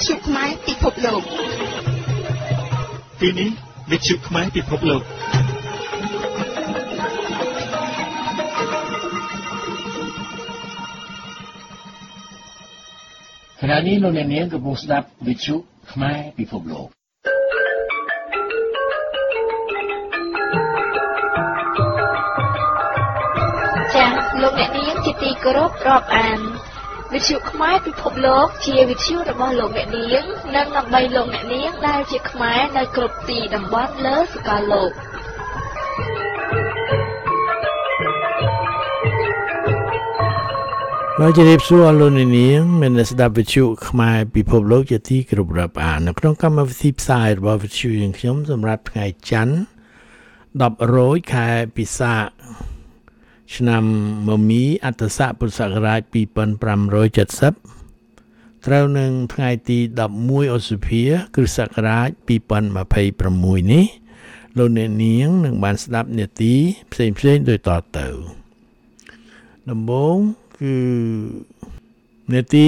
ชุไม้ពិភពលោកទីនេះវិទ្យុខ្មែរពិភពលោកขณะนี้លោកអ្នកនាងកំពុងស្ដាប់វិទ្យុខ្មែរពិភពលោកចា៎លោកអ្នកនាងជាទីគោរពរាប់អានវិទ្យុខ្មែរពិភពលោកជាវិទ្យុរបស់លោកអ្នកនាងនិងដើម្បីលោកអ្នកនាងដែលជាខ្មែរនៅគ្រប់ទីតំបន់លើសកលលោកលោកជាសួរលោកអ្នកនាងមានស្ដាប់វិទ្យុខ្មែរពិភពលោកជាទីគោរពរាប់អាននៅក្នុងកម្មវិធីផ្សាយរបស់វិទ្យុយើងខ្ញុំសម្រាប់ថ្ងៃច័ន្ទ10រោចខែពិសាខឆ្នាំមមីអត្តស័កពុរសករាជ2570ត្រូវនឹងថ្ងៃទី11ឧសភាគ្រិស្តសករាជ2026នេះលោកអ្នកនាងនឹងបានស្ដាប់នាទីផ្សេងៗដូចតទៅដំបូងគឺនាទី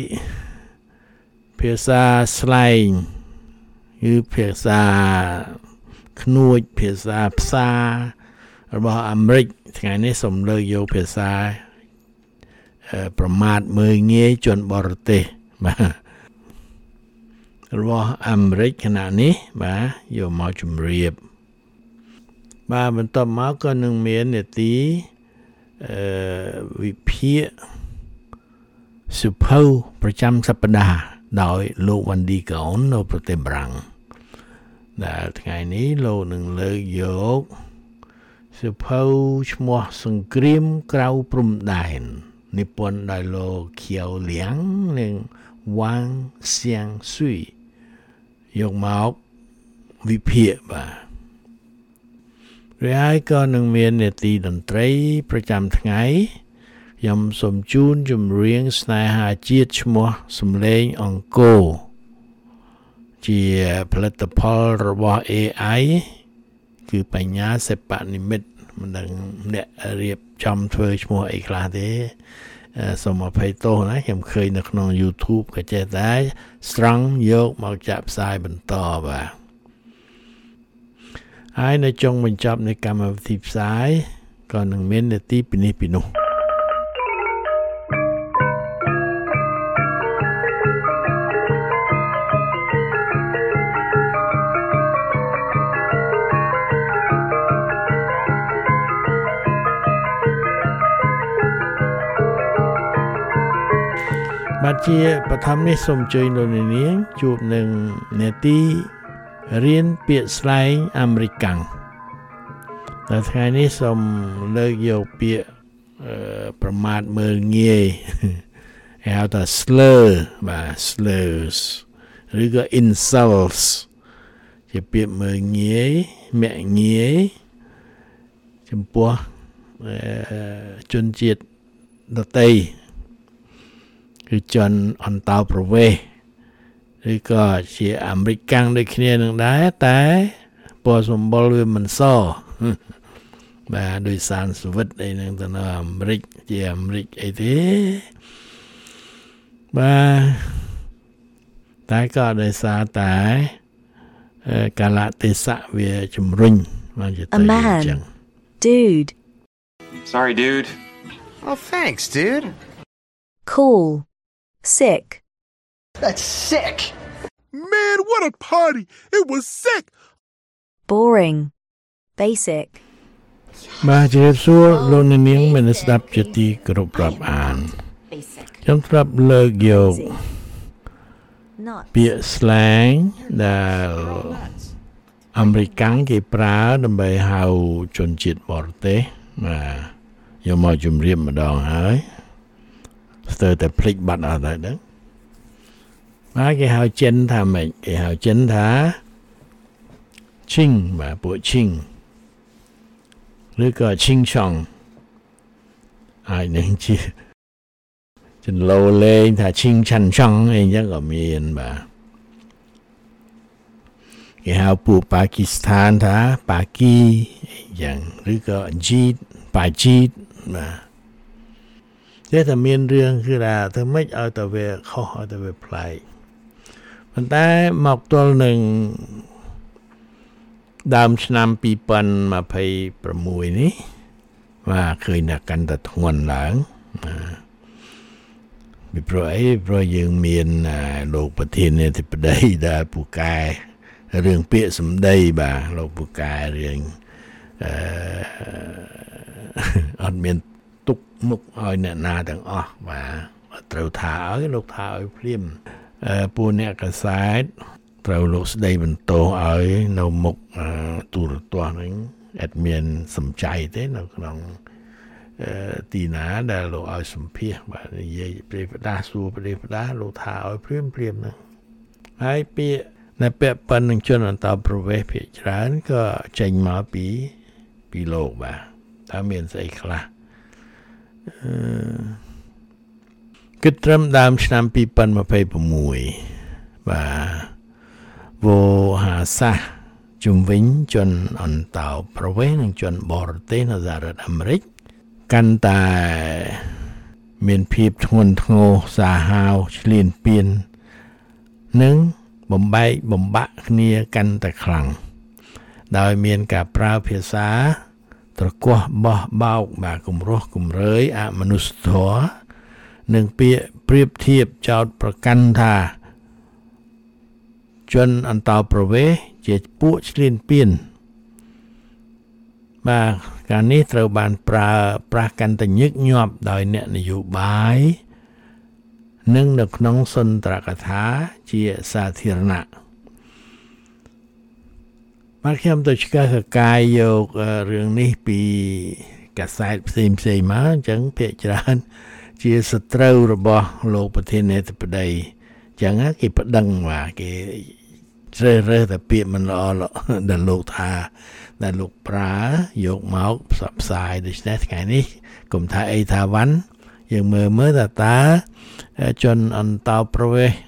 ភាសាស្លែងគឺភាសាខ្នួចភាសាផ្សាររបស់អាមេរិកថ្ងៃនេះសូមលើកយកភាសាប្រមាថមើលងាយជនបរទេសបាទរបស់អាមេរិកខណៈនេះបាទយកមកជម្រាបបាទបន្ទាប់មកក៏នឹងមាននាទីវិភាគសុភៅប្រចាំសប្តាហ៍ដោយលោកវ៉ាន់ឌីកោននៅប្រទេសបារាំងដែលថ្ងៃនេះលោកនឹងលើកយកសិភៅឈ្មោះសង្គ្រាមក្រៅព្រំដែននិពន្ធដោយលោកខៀវលៀងនិងវ៉ាងសៀងស៊ុយយកមកវិភាគបាទហើយក៏នឹងមាននាទីតន្ត្រីប្រចាំថ្ងៃខ្ញុំសូមជូនចម្រៀងស្នេហាជាតិឈ្មោះសំឡេងអង្គរជាផលិតផលរបស់ AI គឺបញ្ញាសិប្បនិមិត្តមិនដឹងអ្នករៀបចំធ្វើឈ្មោះអីខ្លះទេសូមអភ័យទោសណាខ្ញុំឃើញនៅក្នុង YouTube ក៏ចេះតែស្រង់យកមកចាក់ផ្សាយបន្តបាទហើយនៅចុងបញ្ចប់នៃកម្មវិធីផ្សាយក៏នឹងមាននាទីពីនេះពីនោះបាទជាបឋមនេះសូមអញ្ជើញលោកនាងជួបនឹងនាទីរៀនពាក្យស្លែងអាមេរិកាំងនៅថ្ងៃនេះសូមលើកយកពាក្យប្រមាថមើលងាយហៅថា slur បាទ slurs ឬក៏ insults ជាពាក្យមើលងាយមាក់ងាយចំពោះជនជាតិដទៃគឺជនអន្តោប្រវេសន៍ឬក៏ជាអាមេរិកកាំងដូចគ្នានឹងដែរតែពណ៌សម្បុរវាមិនសបាទដោយសារសវិតអីហ្នឹងទៅនៅអាមេរិកជាអាមេរិកអីទេបាទតែក៏ដោយសារតែកាលៈទេសៈវាជំរុញមកជាទៅអញ្ចឹង Dude Sorry dude Oh thanks dude Cool Sick That's sick Man what a party It was sick Boring Basic បាទជម្រាបសួរលោកអ្នកនាងមានស្ដាប់ជាទីគោរពរាប់អានខ្ញុំធ្លាប់លើកយកពាក្យ slang ដែលអាមេរិកាំងគេប្រើដើម្បីហៅជនជាតិបរទេសបាទយកមកជម្រាបម្ដងហើយស្ទើរតែភ្លេចបាត់អស់ហើយដឹងបាទគេហៅចិនថាម៉េចគេហៅចិនថា ching បាទពួក ching ឬក៏ ching chong ហើយនឹងជាចន្លោលេងថា ching chan chong អីចឹងក៏មានបាទគេហៅពួកប៉ាគីស្ថានថាប៉ាគីអីចឹងឬក៏ជីតប៉ាជីតបាទតែមានរឿងគឺថាធ្វើម៉េចឲ្យតែវាខុសឲ្យតែវាប្លែកប៉ុន្តែមកទល់នឹងដើមឆ្នាំ2026នេះបាទឃើញថាកាន់តែធ្ងន់ឡើងពីព្រោះយើងមានលោកប្រធានាធិបតីដែលពូកែរឿងពាក្យសម្ដីបាទលោកពូកែរឿងអត់មានទុកមុខឲ្យអ្នកណាទាំងអស់បាទត្រូវថាឲ្យលោកថាឲ្យភ្លាមពួកអ្នកកសែតត្រូវលោកស្ដីបន្ទោសឲ្យនៅមុខទូរទស្សន៍ហ្នឹងអត់មានសំចៃទេនៅក្នុងទីណាដែលលោកឲ្យសម្ភាសបាទនិយាយប្រេះផ្ដាស់សួរប្រេះផ្ដាស់លោកថាឲ្យព្រាមហ្នឹងហើយពាក្យនៅពាក់ប៉ុននឹងជនអន្តរប្រវេសន៍ភាគច្រើនក៏ចេញមកពីលោកបាទតើមានស្អីខ្លះគិតត្រឹមដើមឆ្នាំ2026បាទវោហាសាសជំវិញជនអន្តរប្រវេសន៍និងជនបរទេសនៅសហរដ្ឋអាមេរិកកាន់តែមានភាពធ្ងន់ធ្ងរសាហាវឈ្លានពាននិងបំបែកបំបាក់គ្នាកាន់តែខ្លាំងដោយមានការប្រើភាសាត្រកោះបោះបោកបាទគំរោះគំរើយអមនុស្សធម៌និងពាក្យប្រៀបធៀបចោទប្រកាន់ថាជនអន្តរប្រវេសន៍ជាពួកឈ្លានពានបាទការនេះត្រូវបានប្រើប្រាស់កាន់តែញឹកញាប់ដោយអ្នកនយោបាយនិងនៅក្នុងសន្ទរកថាជាសាធារណៈបាទខ្ញុំទៅឆ្កឹះកាយយករឿងនេះពីកាសែតផ្សេងមកអញ្ចឹងភាគច្រើនជាសត្រូវរបស់លោកប្រធានាធិបតីអញ្ចឹងគេប្តឹងបាទគេជ្រើសរើសតែពាក្យមិនល្អដែលលោកថាដែលលោកប្រើយកមកផ្សព្វផ្សាយដូច្នេះថ្ងៃនេះកុំថាអីថាវ៉ាន់យើងមើលតើជនអន្តរប្រវេសន៍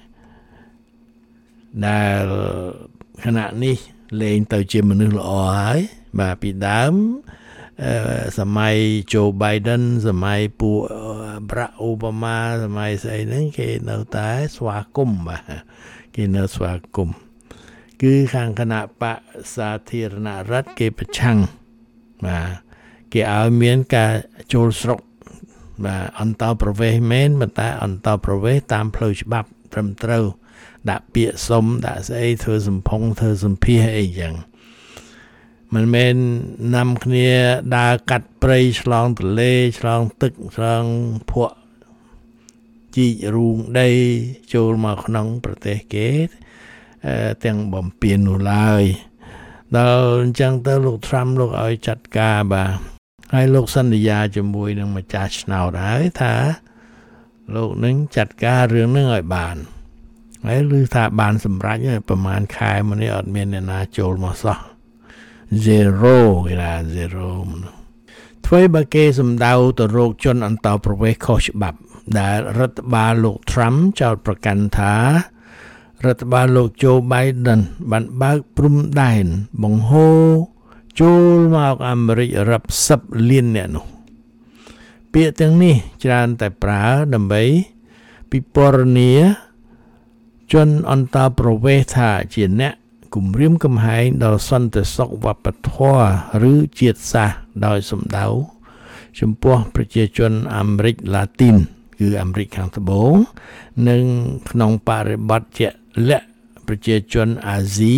ដែលខណៈនេះលែងទៅជាមនុស្សល្អហើយបាទពីដើមសម័យ Joe Biden សម័យពួក Barack Obama សម័យស្អីហ្នឹងគេនៅតែស្វាគមន៍បាទគេនៅស្វាគមន៍គឺខាងគណៈបកសាធារណរដ្ឋគេប្រឆាំងបាទគេឲ្យមានការចូលស្រុកបាទអន្តរប្រវេសន៍មែនប៉ុន្តែអន្តរប្រវេសន៍តាមផ្លូវច្បាប់ត្រឹមត្រូវដាក់ពាក្យសុំដាក់ស្អីធ្វើសម្ផុងធ្វើសម្ភាសអីចឹងមិនមែននាំគ្នាដើរកាត់ព្រៃឆ្លងទន្លេឆ្លងទឹកឆ្លងភក់ជីករូងដីចូលមកក្នុងប្រទេសគេទាំងបំពេញនោះឡើយដល់អញ្ចឹងទៅលោក Trump លោកឲ្យចាត់ការបាទហើយលោកសន្យាជាមួយនឹងម្ចាស់ឆ្នោតហើយថាលោកនឹងចាត់ការរឿងនឹងឲ្យបានហើយឮថាបានសម្រេចប្រហែលខែមកនេះអត់មានអ្នកណាចូលមកសោះ zero គេថា zero ធ្វើបើគេសម្ដៅទៅរោគជនអន្តរប្រវេសន៍ខុសច្បាប់ដែលរដ្ឋបាលលោក Trump ចោទប្រកាន់ថារដ្ឋបាលលោក Joe Biden បានបើកព្រំដែនបង្ហូរចូលមកអាមេរិករាប់10លានអ្នកនោះពាក្យទាំងនេះច្រើនតែប្រើដើម្បីពិពណ៌នាជនអន្តរប្រវេសន៍ថាជាអ្នកគំរាមកំហែងដល់សន្តិសុខវប្បធម៌ឬជាតិសាសន៍ដោយសម្ដៅចំពោះប្រជាជនអាមេរិកឡាទីនគឺអាមេរិកខាងត្បូងនិងក្នុងបរិបទជាលក្ខប្រជាជនអាស៊ី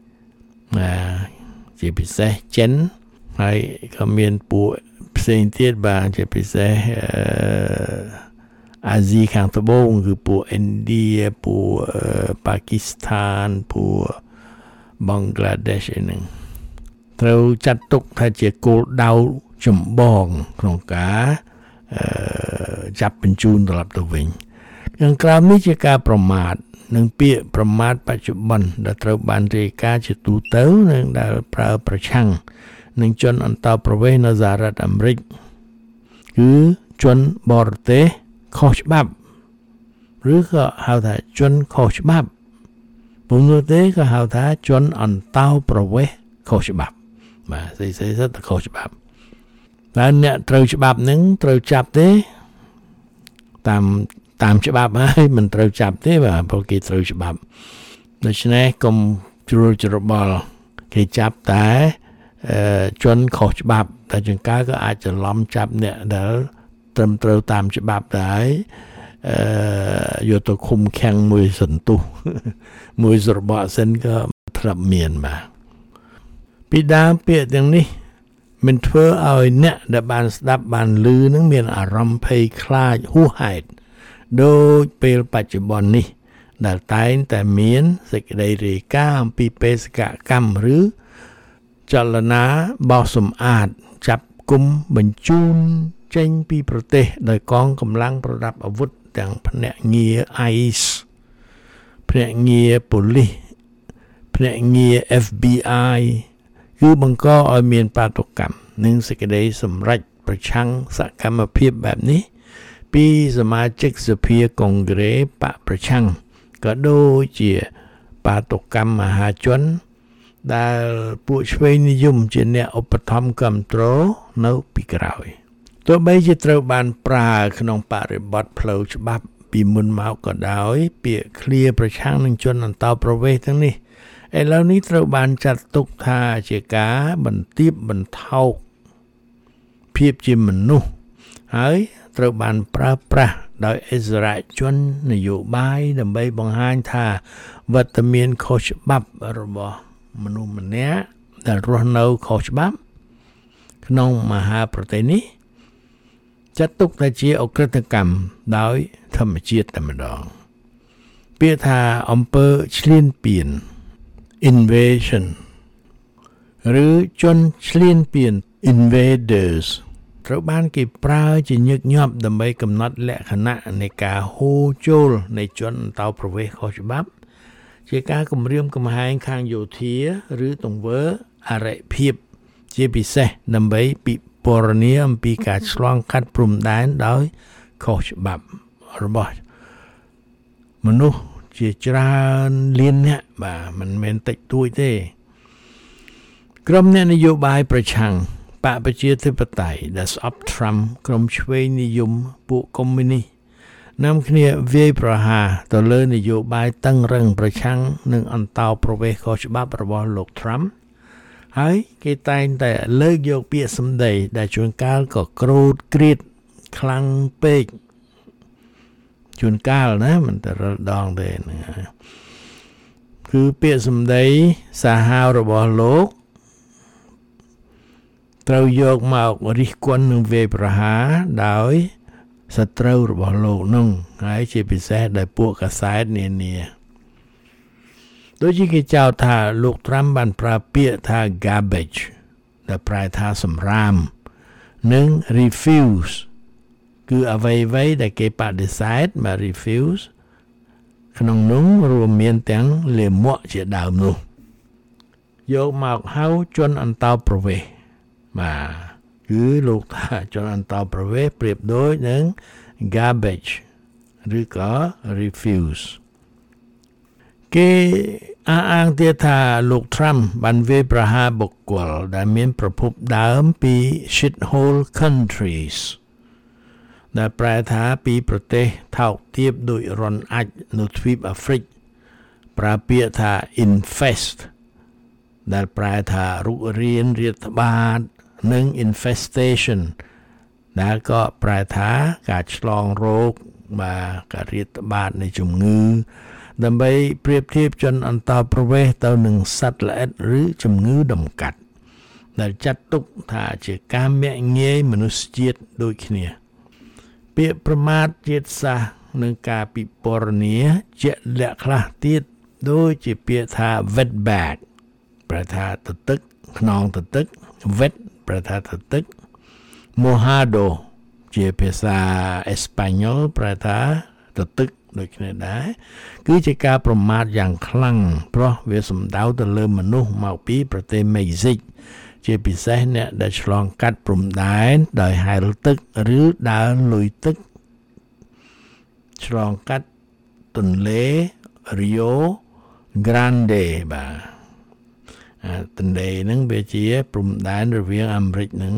ជាពិសេសចិនហើយក៏មានពួកផ្សេងទៀតបាទជាពិសេសអាស៊ីខាងត្បូងគឺពួកឥណ្ឌាពួកប៉ាគីស្ថានពួកបង់ក្លាដេសហ្នឹងត្រូវចាត់ទុកថាជាគោលដៅចម្បងក្នុងការចាប់បញ្ជូនត្រឡប់ទៅវិញខាងក្រោមនេះជាការប្រមាថនិងពាក្យប្រមាថបច្ចុប្បន្នដែលត្រូវបានរាយការណ៍ជាទូទៅនិងដែលប្រើប្រឆាំងនឹងជនអន្តរប្រវេសន៍នៅសហរដ្ឋអាមេរិកគឺជនបរទេសខុសច្បាប់ឬក៏ហៅថាជនខុសច្បាប់ពុំនោះទេក៏ហៅថាជនអន្តរប្រវេសន៍ខុសច្បាប់បាទស្អីទៅខុសច្បាប់តែអ្នកត្រូវច្បាប់ហ្នឹងត្រូវចាប់ទេតាមច្បាប់ហើយមិនត្រូវចាប់ទេបាទព្រោះគេត្រូវច្បាប់ដូច្នេះកុំជ្រួលច្របល់គេចាប់តែជនខុសច្បាប់តែចង្ការក៏អាចច្រឡំចាប់អ្នកដែលត្រឹមត្រូវតាមច្បាប់ដែរយកទៅឃុំឃាំងមួយសន្ទុះមួយស្របក់សិនក៏ធ្លាប់មានបាទពីដើមពាក្យទាំងនេះមិនធ្វើឲ្យអ្នកដែលបានស្ដាប់បានឮនឹងមានអារម្មណ៍ភ័យខ្លាចហួសហេតុដោយពេលបច្ចុប្បន្ននេះដែលតែងតែមានសេចក្តីរាយការណ៍អំពីបេសកកម្មឬចលនាបោសសម្អាតចាប់គុំបញ្ជូនចេញពីប្រទេសដោយកងកម្លាំងប្រដាប់អាវុធទាំងភ្នាក់ងារ ICE ភ្នាក់ងារប៉ូលីសភ្នាក់ងារ FBI គឺបង្កឲ្យមានបាតុកម្មនិងសេចក្តីសម្រេចប្រឆាំងសកម្មភាពបែបនេះពីសមាជិកសភាកុងក្រែបកប្រឆាំងក៏ដូចជាបាតុកម្មមហាជនដែលពួកឆ្វេងនិយមជាអ្នកឧបត្ថម្ភគាំទ្រនៅពីក្រោយទោះបីជាត្រូវបានប្រើក្នុងបរិបទផ្លូវច្បាប់ពីមុនមកក៏ដោយពាក្យឃ្លាប្រឆាំងនឹងជនអន្តោប្រវេសន៍ទាំងនេះឥឡូវនេះត្រូវបានចាត់ទុកថាជាការបន្ទាបបន្ថោកភាពជាមនុស្សហើយត្រូវបានប្រើប្រាស់ដោយអិសរាជជននយោបាយដើម្បីបង្ហាញថាវត្តមានខុសច្បាប់របស់មនុស្សម្នាក់ដែលរស់នៅខុសច្បាប់ក្នុងមហាប្រទេសនេះចាត់ទុកថាជាអក្រិតកម្មដោយធម្មជាតិតែម្ដងពាក្យថាអំពើឈ្លានពាន invasion ឬជនឈ្លានពាន invaders ត្រូវបានគេប្រើជាញឹកញាប់ដើម្បីកំណត់លក្ខណៈនៃការហូរចូលនៃជនអន្តោប្រវេសន៍ខុសច្បាប់ជាការគំរាមកំហែងខាងយោធាឬទង្វើអរិភាពជាពិសេសដើម្បីពិពណ៌នាអំពីការឆ្លងកាត់ព្រំដែនដោយខុសច្បាប់របស់មនុស្សជាច្រើនលានអ្នកបាទមិនមែនតិចតួចទេក្រុមអ្នកនយោបាយប្រឆាំងបកប្រជាធិបតេយ្យដែលស្អប់ត្រាំក្រុមឆ្វេងនិយមពួកកុម្មុយនីសនាំគ្នាវាយប្រហារទៅលើនយោបាយតឹងរ៉ឹងប្រឆាំងនឹងអន្តោប្រវេសន៍ខុសច្បាប់របស់លោកត្រាំហើយគេតែងតែលើកយកពាក្យសម្ដីដែលជួនកាលក៏ក្រូតក្រៀតខ្លាំងពេកជួនកាលណាមិនតែរដងទេគឺពាក្យសម្ដីសាហាវរបស់លោកត្រូវយកមករិះគន់នឹងវាយប្រហារដោយសត្រូវរបស់លោកនោះហើយជាពិសេសដោយពួកកាសែតនានាដូចជាគេចោទថាលោកត្រាំបានប្រើពាក្យថា garbage ដែលប្រែថាសម្រាមនិង refuse គឺអ្វីៗដែលគេបដិសេធមក refuse ក្នុងនោះរួមមានទាំងលាមកជាដើមនោះយកមកហៅជនអន្តោប្រវេសន៍បាទគឺលោកថាជនអន្តោប្រវេសន៍ប្រៀបដូចនឹង garbage ឬក៏ refuse គេអះអាងទៀតថាលោក Trump បានវាយប្រហារបុគ្គលដែលមានប្រភពដើមពី shithole countries ដែលប្រែថាពីប្រទេសថោកទាបដូចរនអាចនៅទ្វីបអាហ្វ្រិកប្រើពាក្យថា infest ដែលប្រែថារុករានរាតត្បាតនិង infestation ដែលក៏ប្រែថាការឆ្លងរោគបាទការរាតត្បាតនៃជំងឺដើម្បីប្រៀបធៀបជនអន្តោប្រវេសន៍ទៅនឹងសត្វល្អិតឬជំងឺដំកាត់ដែលចាត់ទុកថាជាការមាក់ងាយមនុស្សជាតិដូចគ្នាពាក្យប្រមាថជាតិសាសន៍និងការពិពណ៌នាជាក់លាក់ខ្លះទៀតដូចជាពាក្យថា wetback ប្រែថាទទឹកខ្នងទទឹក wet ប្រែថាទទឹក mojado ជាភាសាអេស្ប៉ាញ៉ុលប្រែថាទទឹកដូចគ្នាដែរគឺជាការប្រមាថយ៉ាងខ្លាំងព្រោះវាសំដៅទៅលើមនុស្សមកពីប្រទេសមេក្ស៊ីកជាពិសេសអ្នកដែលឆ្លងកាត់ព្រំដែនដោយហែលទឹកឬដើរលុយទឹកឆ្លងកាត់ទន្លេ Rio Grande បាទទន្លេហ្នឹងវាជាព្រំដែនរវាងអាមេរិកនិង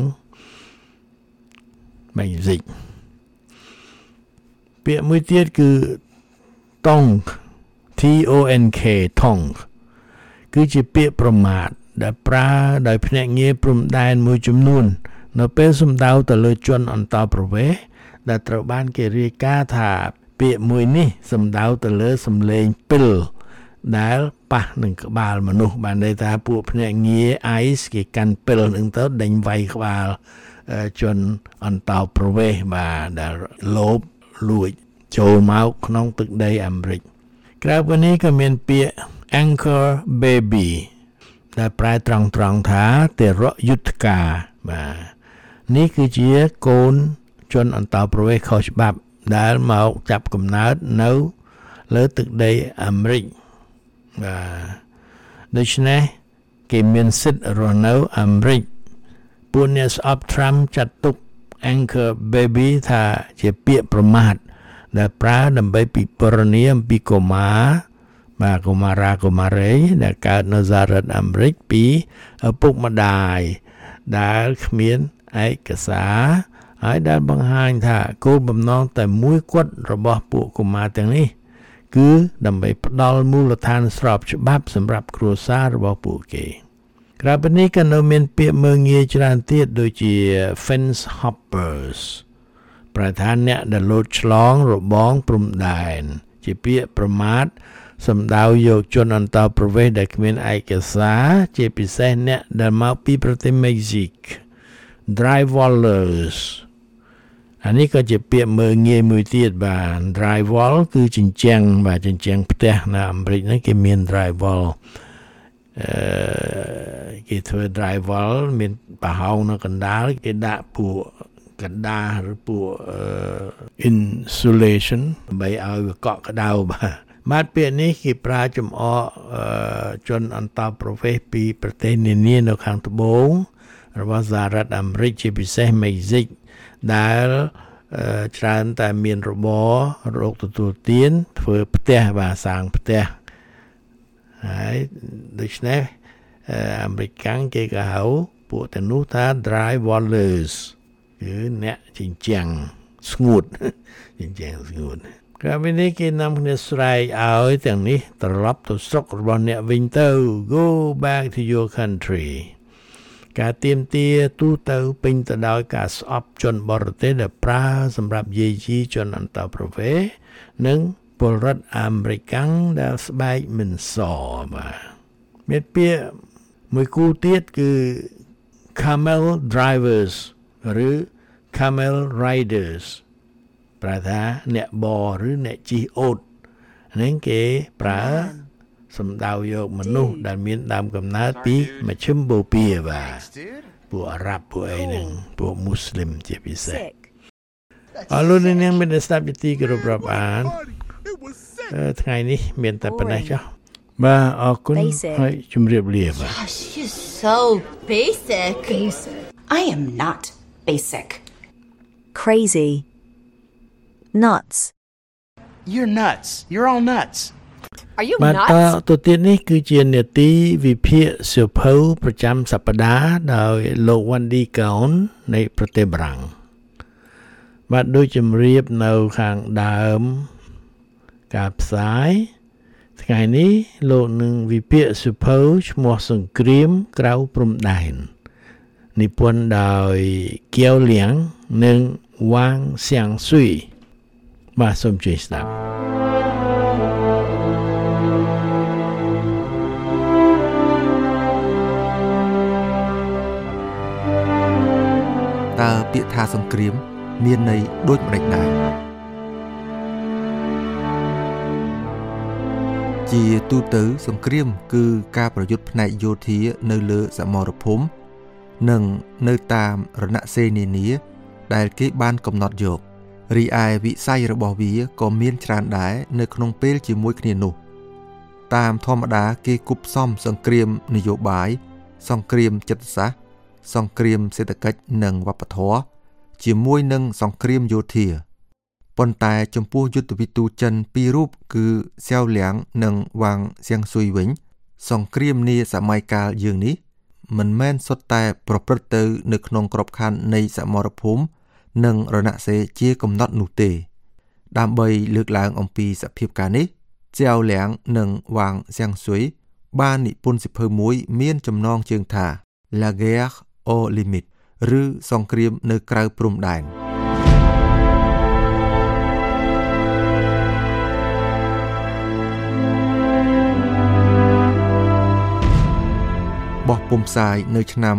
មេក្ស៊ីកពាក្យមួយទៀតគឺ TONK tonk គឺជាពាក្យប្រមាថដែលប្រើដោយភ្នាក់ងារព្រំដែនមួយចំនួននៅពេលសំដៅទៅលើជនអន្តោប្រវេសន៍ដែលត្រូវបានគេរាយការណ៍ថាពាក្យមួយនេះសំដៅទៅលើសំឡេងពិលដែលប៉ះនឹងក្បាលមនុស្សបានន័យថាពួកភ្នាក់ងារ ICE គេកាន់ពិលនឹងទៅដេញវាយក្បាលជនអន្តោប្រវេសន៍បាទដែលលោបលួចចូលមកក្នុងទឹកដីអាមេរិកក្រៅពីនេះក៏មានពាក្យ Anchor Baby ដែលប្រែត្រង់ថាទារកយុទ្ធការបាទនេះគឺជាកូនជនអន្តោប្រវេសន៍ខុសច្បាប់ដែលមកចាប់កំណើតនៅលើទឹកដីអាមេរិកបាទដូច្នេះគេមានសិទ្ធិរស់នៅអាមេរិកពួកអ្នកស្អប់ Trump ចាត់ទុក Anchor Baby ថាជាពាក្យប្រមាថដែលប្រើដើម្បីពិពណ៌នាអំពីកុមារបាទកុមារីដែលកើតនៅសហរដ្ឋអាមេរិកពីឪពុកម្ដាយដែលគ្មានឯកសារហើយដែលបង្ហាញថាគោលបំណងតែមួយគត់របស់ពួកកុមារទាំងនេះគឺដើម្បីផ្ដល់មូលដ្ឋានស្របច្បាប់សម្រាប់គ្រួសាររបស់ពួកគេក្រៅពីនេះក៏នៅមានពាក្យមើលងាយច្រើនទៀតដូចជា fence hoppers ប្រធានអ្នកដែលលោតឆ្លងរបងព្រំដែនជាពាក្យប្រមាថសំដៅយកជនអន្តោប្រវេសន៍ដែលគ្មានឯកសារជាពិសេសអ្នកដែលមកពីប្រទេសមេក្ស៊ីក drywallers អានេះក៏ជាពាក្យមើលងាយមួយទៀតបាទ drywall គឺជញ្ជាំងបាទជញ្ជាំងផ្ទះនៅអាមេរិកហ្នឹងគេមាន drywall គេធ្វើ drywall មានប្រហោងនៅកណ្ដាលគេដាក់ពួកកណ្ដាលឬពួក insulation ដើម្បីឲ្យវាកក់ក្ដៅបាទពាក្យនេះគេប្រើចំអកជនអន្តោប្រវេសន៍ពីប្រទេសនានានៅខាងត្បូងរបស់សហរដ្ឋអាមេរិកជាពិសេសមេក្ស៊ីកដែលច្រើនតែមានរបររកទទួលទានធ្វើផ្ទះបាទសាងផ្ទះហើយដូច្នេះអាមេរិកគេក៏ហៅពួកទាំងនោះថា drywallers គឺអ្នកជញ្ជាំងស្ងួតជញ្ជាំងស្ងួតក្រៅពីនេះគេនាំគ្នាស្រែកឲ្យទាំងនេះត្រឡប់ទៅស្រុករបស់អ្នកវិញទៅ go back to your country ការទាមទារទូទៅពេញទៅដោយការស្អប់ជនបរទេសដែលប្រើសម្រាប់យាយីជនអន្តោប្រវេសន៍និងពលរដ្ឋអាមេរិកដែលស្បែកមិនសបាទមានពាក្យមួយគូទៀតគឺ camel drivers ឬ camel riders ប្រែថាអ្នកបរឬអ្នកជិះអូតហ្នឹងគេប្រើសំដៅយកមនុស្សដែលមានដើមកំណើតពីមជ្ឈិមបូព៌ាបាទពួកអារ៉ាប់ពួកអីហ្នឹងពួកមូស្លីមជាពិសេសអរលោកនាងមានស្ដាប់ទីគោរពរាប់អានថ្ងៃនេះមានតែប៉ុណ្ណេះចុះបាទអរគុណហើយជម្រាបលាបាទ She's so basic. I am not basic. Crazy. Nuts. You're nuts. You're all nuts. Are you បាទ nuts? ទៅទៀតនេះគឺជានេតិវិភាគសៀវភៅប្រចាំសប្តាហ៍ដោយលោក Wendy Cohn នៃប្រទេសបារាំងបាទដូចជម្រាបនៅខាងដើមការផ្សាយថ្ងៃនេះលោកនឹងវិភាគសៀវភៅឈ្មោះសង្គ្រាមក្រៅព្រំដែននិពន្ធដោយគៀវលៀងនិងវ៉ាងសៀងស៊ុយបាទសូមជួយស្ដាប់តើពាក្យថាសង្គ្រាមមានន័យដូចម្ដេចដែរជាទូទៅសង្គ្រាមគឺការប្រយុទ្ធផ្នែកយោធានៅលើសមរភូមិនិងនៅតាមរណសេរីនានាដែលគេបានកំណត់យករីឯវិស័យរបស់វាក៏មានច្រើនដែរនៅក្នុងពេលជាមួយគ្នានោះតាមធម្មតាគេគប់ផ្សំសង្គ្រាមនយោបាយសង្គ្រាមចិត្តសាស្ត្រសង្គ្រាមសេដ្ឋកិច្ចនិងវប្បធម៌ជាមួយនឹងសង្គ្រាមយោធាប៉ុន្តែចំពោះយុទ្ធវិទូចិនពីររូបគឺសៀវលៀងនិងវ៉ាងសៀងស៊ុយវិញសង្គ្រាមនាសម័យកាលយើងនេះមិនមែនសុទ្ធតែប្រព្រឹត្តទៅនៅក្នុងក្របខ័ណ្ឌនៃសមរភូមិនិងរណសេរីជាកំណត់នោះទេដើម្បីលើកឡើងអំពីសភាពការនេះចៅលៀងនិងវ៉ាងសៀងស៊ុយបាននិពន្ធសិភៅមួយមានចំណងជើងថា La guerre aux limites ឬសង្គ្រាមនៅក្រៅព្រំដែនបោះពុម្ពផ្សាយនៅឆ្នាំ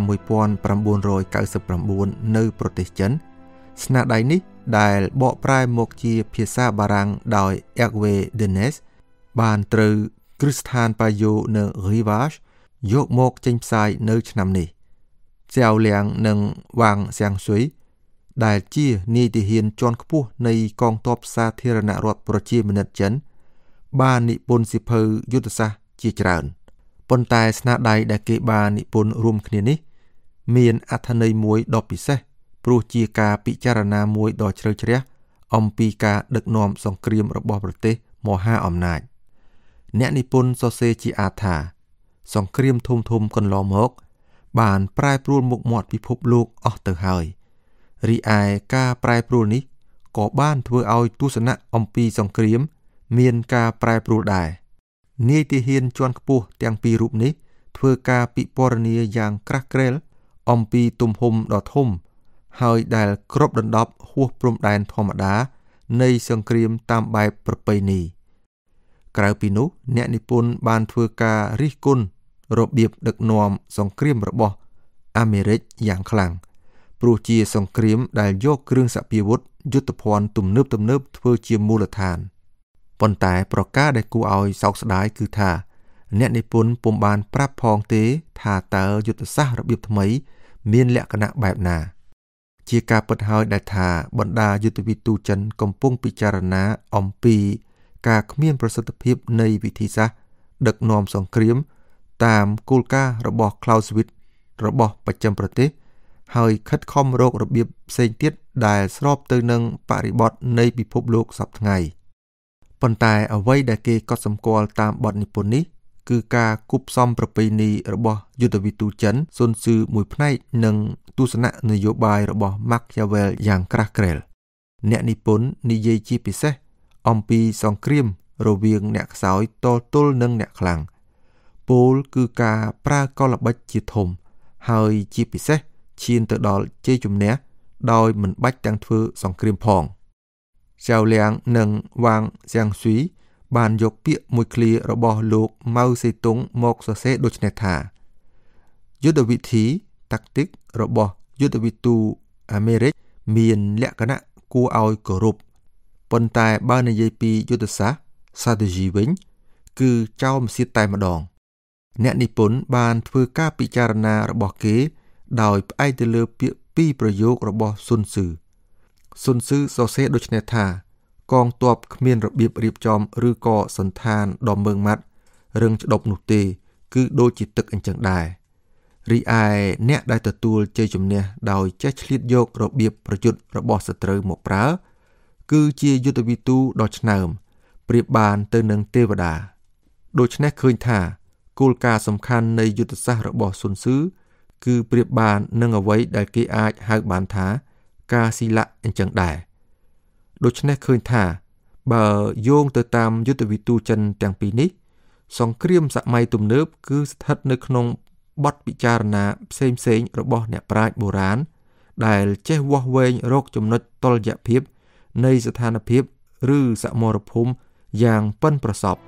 1999នៅប្រទេសចិនស្នាដៃនេះដែលបកប្រែមកជាភាសាបារាំងដោយ Hervé Denez បានត្រូវគ្រឹះស្ថានប៉ាយ៉ូនៅ Rivage យកមកចេញផ្សាយនៅឆ្នាំនេះចៅលៀងនិងវ៉ាងសៀងស៊ុយដែលជានាយទាហានជាន់ខ្ពស់នៃកងទ័ពសាធារណរដ្ឋប្រជាមានិតចិនបាននិពន្ធសៀវភៅយុទ្ធសាស្ត្រជាច្រើនប៉ុន្តែស្នាដៃដែលគេបាននិពន្ធរួមគ្នានេះមានអត្ថន័យមួយដ៏ពិសេសព្រោះជាការពិចារណាមួយដ៏ជ្រៅជ្រះអំពីការដឹកនាំសង្គ្រាមរបស់ប្រទេសមហាអំណាចអ្នកនិពន្ធសរសេរជាអាថាសង្គ្រាមធំៗកន្លងមកបានប្រែប្រួលមុខមាត់ពិភពលោកអស់ទៅហើយរីឯការប្រែប្រួលនេះក៏បានធ្វើឲ្យទស្សនៈអំពីសង្គ្រាមមានការប្រែប្រួលដែរនាយទាហានជាន់ខ្ពស់ទាំងពីររូបនេះធ្វើការពិពណ៌នាយ៉ាងក្រាស់ក្រែលអំពីទំហំដ៏ធំហើយដែលគ្របដណ្ដប់ហួសព្រំដែនធម្មតានៃសង្គ្រាមតាមបែបប្រពៃណីក្រៅពីនោះអ្នកនិពន្ធបានធ្វើការរិះគន់របៀបដឹកនាំសង្គ្រាមរបស់អាមេរិកយ៉ាងខ្លាំងព្រោះជាសង្គ្រាមដែលយកគ្រឿងសព្វាវុធយុទ្ធភ័ណ្ឌទំនើបធ្វើជាមូលដ្ឋានប៉ុន្តែប្រការដែលគួរឲ្យសោកស្ដាយគឺថាអ្នកនិពន្ធពុំបានប្រាប់ផងទេថាតើយុទ្ធសាស្ត្ររបៀបថ្មីមានលក្ខណៈបែបណាជាការពិតហើយដែលថាបណ្ដាយុទ្ធវិទូចិនកំពុងពិចារណាអំពីការគ្មានប្រសិទ្ធភាពនៃវិធីសាស្ត្រដឹកនាំសង្គ្រាមតាមគោលការណ៍របស់ Clausewitz របស់បច្ចឹមប្រទេសហើយខិតខំរករបៀបផ្សេងទៀតដែលស្របទៅនឹងបរិបទនៃពិភពលោកសព្វថ្ងៃប៉ុន្តែអ្វីដែលគេកត់សម្គាល់តាមបទនិពន្ធនេះគឺការគប់ផ្សំប្រពៃណីរបស់យុទ្ធវិទូចិនស៊ុនស៊ឺមួយផ្នែកនិងទស្សនៈនយោបាយរបស់ Machiavelli យ៉ាងក្រាស់ក្រែលអ្នកនិពន្ធនិយាយជាពិសេសអំពីសង្គ្រាមរវាងអ្នកខ្សោយតទល់នឹងអ្នកខ្លាំងពោលគឺការប្រើកលល្បិចជាធំហើយជាពិសេសឈានទៅដល់ជ័យជំនះដោយមិនបាច់ទាំងធ្វើសង្គ្រាមផងចៅលៀងនិងវ៉ាងសៀងស៊ុយបានយកពាក្យមួយឃ្លារបស់លោកម៉ៅសេតុងមកសរសេរដូចនេះថាយុទ្ធវិធី tactic របស់យុទ្ធវិទូអាមេរិកមានលក្ខណៈគួរឲ្យគោរពប៉ុន្តែបើនិយាយពីយុទ្ធសាស្ត្រ strategy វិញគឺចោលម្សៀតតែម្ដងអ្នកនិពន្ធបានធ្វើការពិចារណារបស់គេដោយផ្អែកទៅលើពាក្យពីរប្រយោគរបស់ស៊ុនស៊ឺសរសេរដូចនេះថាកងទ័ពគ្មានរបៀបរៀបចំឬក៏សន្តានដ៏ម៉ឺងម៉ាត់រឹងច្ដុបនោះទេគឺដូចជាទឹកអញ្ចឹងដែររីឯអ្នកដែលទទួលជ័យជំនះដោយចេះឆ្លៀតយករបៀបប្រយុទ្ធរបស់សត្រូវមកប្រើគឺជាយុទ្ធវិទូដ៏ឆ្នើមប្រៀបបានទៅនឹងទេវតាដូច្នេះឃើញថាគោលការណ៍សំខាន់នៃយុទ្ធសាស្ត្ររបស់ស៊ុនស៊ឺគឺប្រៀបបាននឹងអ្វីដែលគេអាចហៅបានថាការស៊ីឡាក់អញ្ចឹងដែរដូច្នេះឃើញថាបើយោងទៅតាមយុទ្ធវិទូចិនទាំងពីរនេះសង្គ្រាមសម័យទំនើបគឺស្ថិតនៅក្នុងបទពិចារណាផ្សេងៗរបស់អ្នកប្រាជ្ញបុរាណដែលចេះវាស់វែងរកចំណុចតុល្យភាពនៃស្ថានភាពឬសមរភូមិយ៉ាងប៉ិនប្រសប់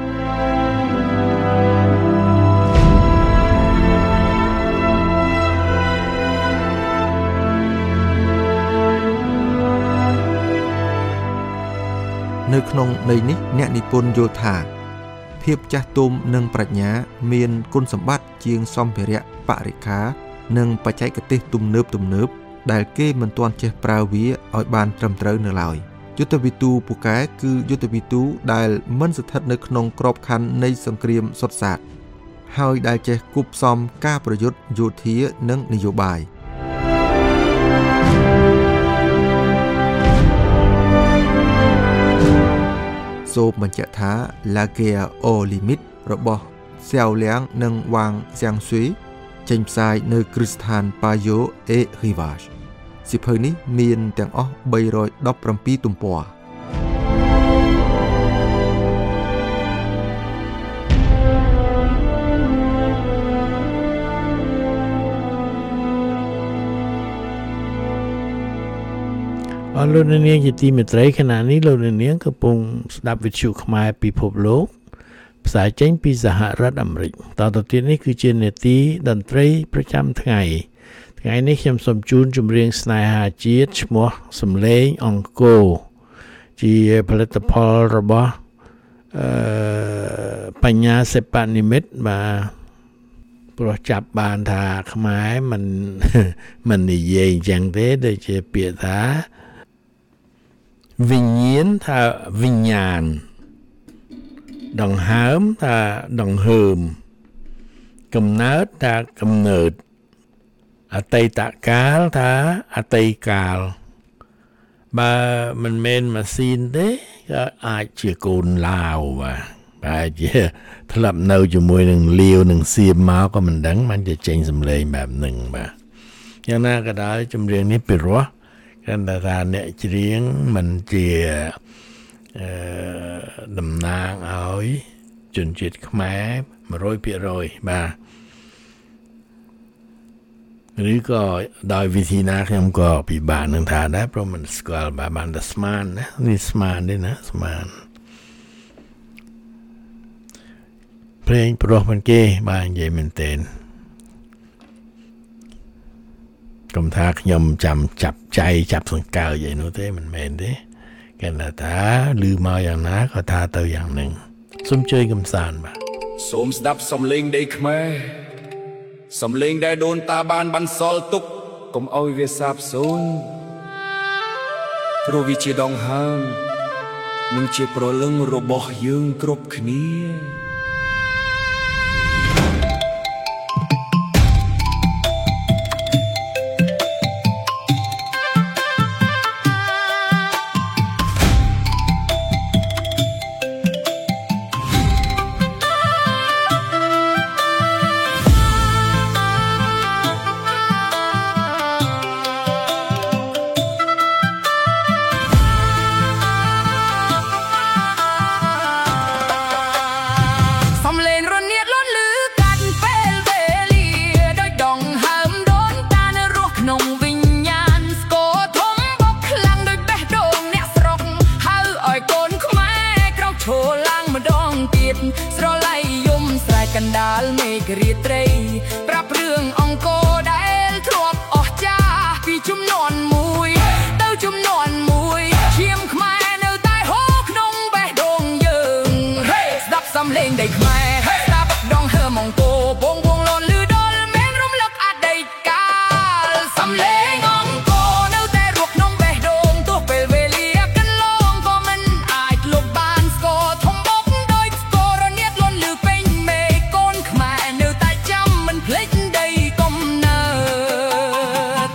នៅក្នុងន័យនេះអ្នកនិពន្ធយល់ថាភាពចាស់ទុំនិងប្រាជ្ញាមានគុណសម្បត្តិជាងសម្ភារៈបរិក្ខារនិងបច្ចេកទេសទំនើបដែលគេមិនទាន់ចេះប្រើវាឲ្យបានត្រឹមត្រូវនៅឡើយយុទ្ធវិទូពូកែគឺយុទ្ធវិទូដែលមិនស្ថិតនៅក្នុងក្របខ័ណ្ឌនៃសង្គ្រាមសុទ្ធសាធហើយដែលចេះគប់ផ្សំការប្រយុទ្ធយោធានិងនយោបាយសូមបញ្ជាក់ថា La guerre aux limites របស់សៀវលៀងនិងវ៉ាងសៀងស៊ុយចេញផ្សាយនៅគ្រឹះស្ថាន Payot et Rivage សៀវភៅនេះមានទាំងអស់317ទំព័រលោកអ្នកនាងជាទីមេត្រីខណៈនេះលោកអ្នកនាងកំពុងស្ដាប់វិទ្យុខ្មែរពិភពលោកផ្សាយចេញពីសហរដ្ឋអាមេរិកតទៅទៀតនេះគឺជានាទីតន្ត្រីប្រចាំថ្ងៃនេះខ្ញុំសូមជូនចម្រៀងស្នេហាជាតិឈ្មោះសំឡេងអង្គរជាផលិតផលរបស់បញ្ញាសិប្បនិមិត្តបាទព្រោះចាប់បានថាខ្មែរមិននិយាយអញ្ចឹងទេដូចជាពាក្យថាវិញ្ញាណថាវិញ្ញាណដង្ហើមថាដង្ហើមកំណើតថាកំណើតអតីតកាលថាអតីតកាលបើមិនមែនម៉ាស៊ីនទេក៏អាចជាកូនឡាវបាទបែរជាធ្លាប់នៅជាមួយនឹងលាវនឹងសៀមមកក៏មិនដឹងมันจะចេញសម្លេងបែបហ្នឹងបាទយ៉ាងណាក៏ដោយចម្រៀងនេះពីរោះគាត់ថាអ្នកច្រៀងមិនជាតំណាងឲ្យជនជាតិខ្មែរ 100% បាទឬក៏ដោយវិធីណាខ្ញុំក៏ពិបាកនឹងថាដែរព្រោះមិនស្គាល់បានតែស្មានណានេះស្មានទេណាស្មានព្រេងប្រុសមិនគេបាទនិយាយមែនតើកុំថាខ្ញុំចាំចាប់ចៃចាប់សង្កើយអីនោះទេមិនមែនទេគេថាឮមកយ៉ាងណាក៏ថាទៅយ៉ាងហ្នឹងសូមជួយកំសាន្តបាទសូមស្ដាប់សំឡេងដីខ្មែរសំឡេងដែលដូនតាបានបន្សល់ទុកកុំឲ្យវាសាបសូន្យព្រោះវាជាដងហើមនិងជាព្រលឹងរបស់យើងគ្រប់គ្នាកណ្ដាលមេឃរាត្រីប្រាប់រឿងអង្គរដែលធ្លាប់អស់ចាស់ពីជំនាន់មួយទៅជំនាន់មួយឈាមខ្មែរនៅតែហូរក្នុងបេះដូងយើងស្ដាប់សំឡេងដីខ្មែរស្ដាប់ដងហើមអង្គរពងលន់លឺដល់មែនរំលឹកអតីតកាលសំឡេងអង្គរនៅតែរស់ក្នុងបេះដូងទោះពេលវេលាកន្លងក៏មិនអាចលុបបានស្គរធំបុកដោយស្គររនាតលន់លឺពេញមេភ្លេចដីកំណើត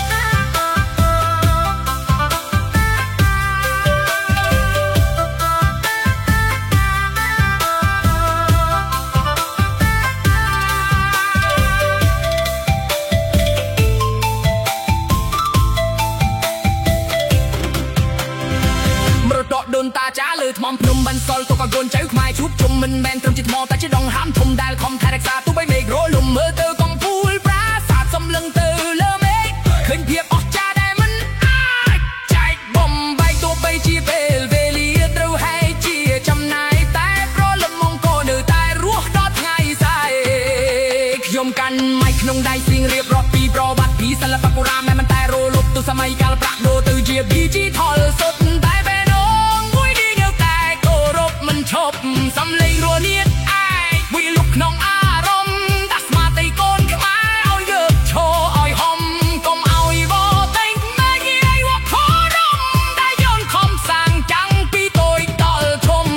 មរតកដូនតាចាលើថ្មភ្នំបន្សល់ទុកឲ្យកូនចៅខ្មែរជួបជុំមិនមែនត្រឹមជាថ្មតែជាដងហាមធំដែលខំថែរក្សាទោះបីមេឃរលំមើលទៅកំពូលប្រាសាទសំលឹងទៅលើមេឃឃើញភាពអស្ចារ្យដែលមិនអាចចែកបំបែកទោះបីជាពេលវេលាត្រូវហែកជាចំណាយតែប្រលឹមអង្គរនៅតែរស់ដល់ថ្ងៃស្អែកខ្ញុំកាន់ម៉ៃក្នុងដៃស្រៀងរៀបរាប់ពីប្រវត្តិពីសិល្បៈបុរាណដែលមិនតែរលត់ទៅសម័យកាលប្រាក់ដូរទៅជា digital សុទ្ធតែបេះដូងមួយនេះនៅតែគោរពមិនឈប់សំឡេងរនាតវាលុកក្នុងអារម្មណ៍ដាក់ស្មារតីកូនខ្មែរឲ្យយកឈរឲ្យហំកុំឲ្យបោតែងតែងាយវត្តខរំតែយើងខំសាងចាំងពីតូចដល់ធំ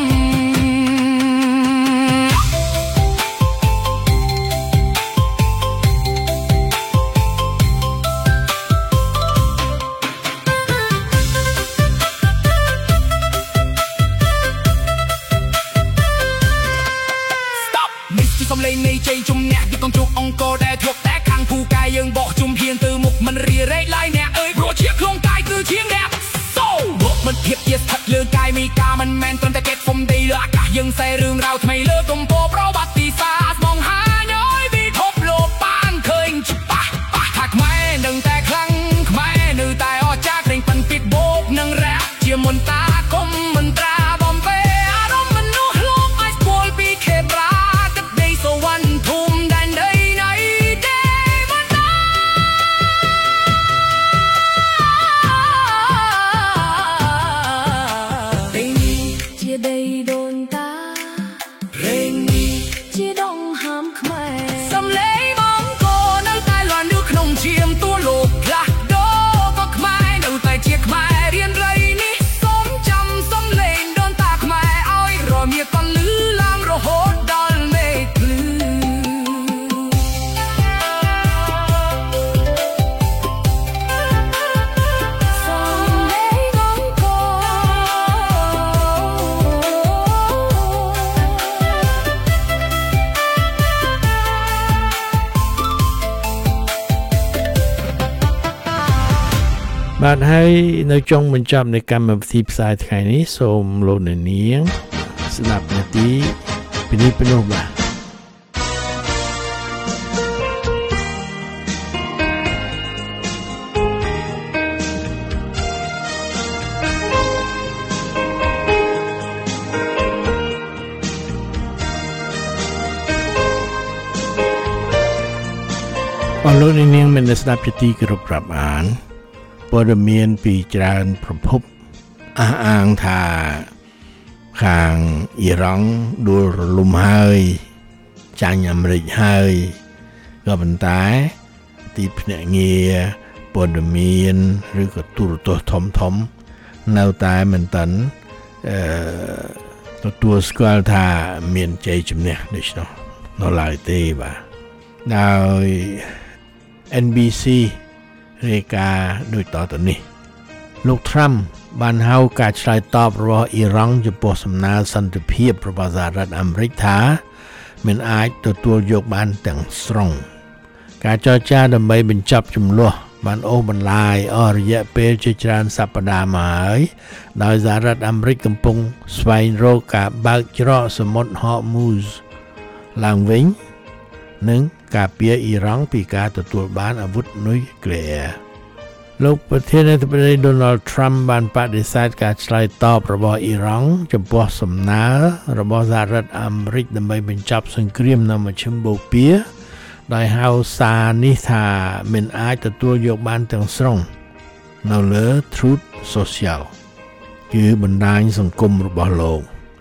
សំឡេងនៃជ័យជំនះពីកងជោគអង្គរដែលធ្លាប់តែខាងភូកាយយើងបោះជុំហ៊ានទៅមុខមិនរីរែកឡើយអ្នកអើយព្រោះជាខ្លួនកាយគឺជាអ្នកសូបកមិនភាពជាស្ថិតលើកាយមីការមិនមែនត្រឹមតែកេតហ្វុំដីលើអាកាសយើងសែរឿងរ៉ាវថ្មីលើកំពរប្រវត្តិសាស្ត្រស្មងហាញអើយពិភពលោកបានឃើញច្បាស់ថាខ្មែរនឹងតែខ្លាំងខ្មែរនៅតែអស្ចារ្យក្រែងប៉ិនពីបោកបាទហើយនៅចុងបញ្ចប់នៃកម្មវិធីផ្សាយថ្ងៃនេះសូមលោកអ្នកនាងស្ដាប់នាទីពីនេះពីនោះបាទអរលោកអ្នកនាងមានស្ដាប់ជាទីគោរពរាប់អានព័ត៌មានពីច្រើនប្រភពអះអាងថាខាងអ៊ីរ៉ង់ដួលរលំហើយចាញ់អាមេរិកហើយក៏ប៉ុន្តែទីភ្នាក់ងារព័ត៌មានឬក៏ទូរទស្សន៍ធំនៅតែមិនទាន់ទទួលស្គាល់ថាមានជ័យជំនះដូច្នោះនៅឡើយទេបាទដោយ NBC រាយការណ៍ដូចតទៅនេះលោក Trump បានហៅការឆ្លើយតបរបស់អ៊ីរ៉ង់ចំពោះសំណើសន្តិភាពរបស់សហរដ្ឋអាមេរិកថាមិនអាចទទួលយកបានទាំងស្រុងការចរចាដើម្បីបញ្ចប់ជម្លោះបានអូសបន្លាយអស់រយៈពេលជាច្រើនសប្តាហ៍មកហើយដោយសហរដ្ឋអាមេរិកកំពុងស្វែងរកការបើកច្រកសមុទ្រ Hormuz ឡើងវិញនិងការពារអ៊ីរ៉ង់ពីការទទួលបានអាវុធនុយក្លេអ៊ែរលោកប្រធានាធិបតី Donald Trump បានបដិសេធការឆ្លើយតបរបស់អ៊ីរ៉ង់ចំពោះសំណើរបស់សហរដ្ឋអាមេរិកដើម្បីបញ្ចប់សង្គ្រាមនៅមជ្ឈិមបូព៌ាដោយហៅសារនេះថាមិនអាចទទួលយកបានទាំងស្រុងនៅលើ Truth Social គឺបណ្ដាញសង្គមរបស់លោក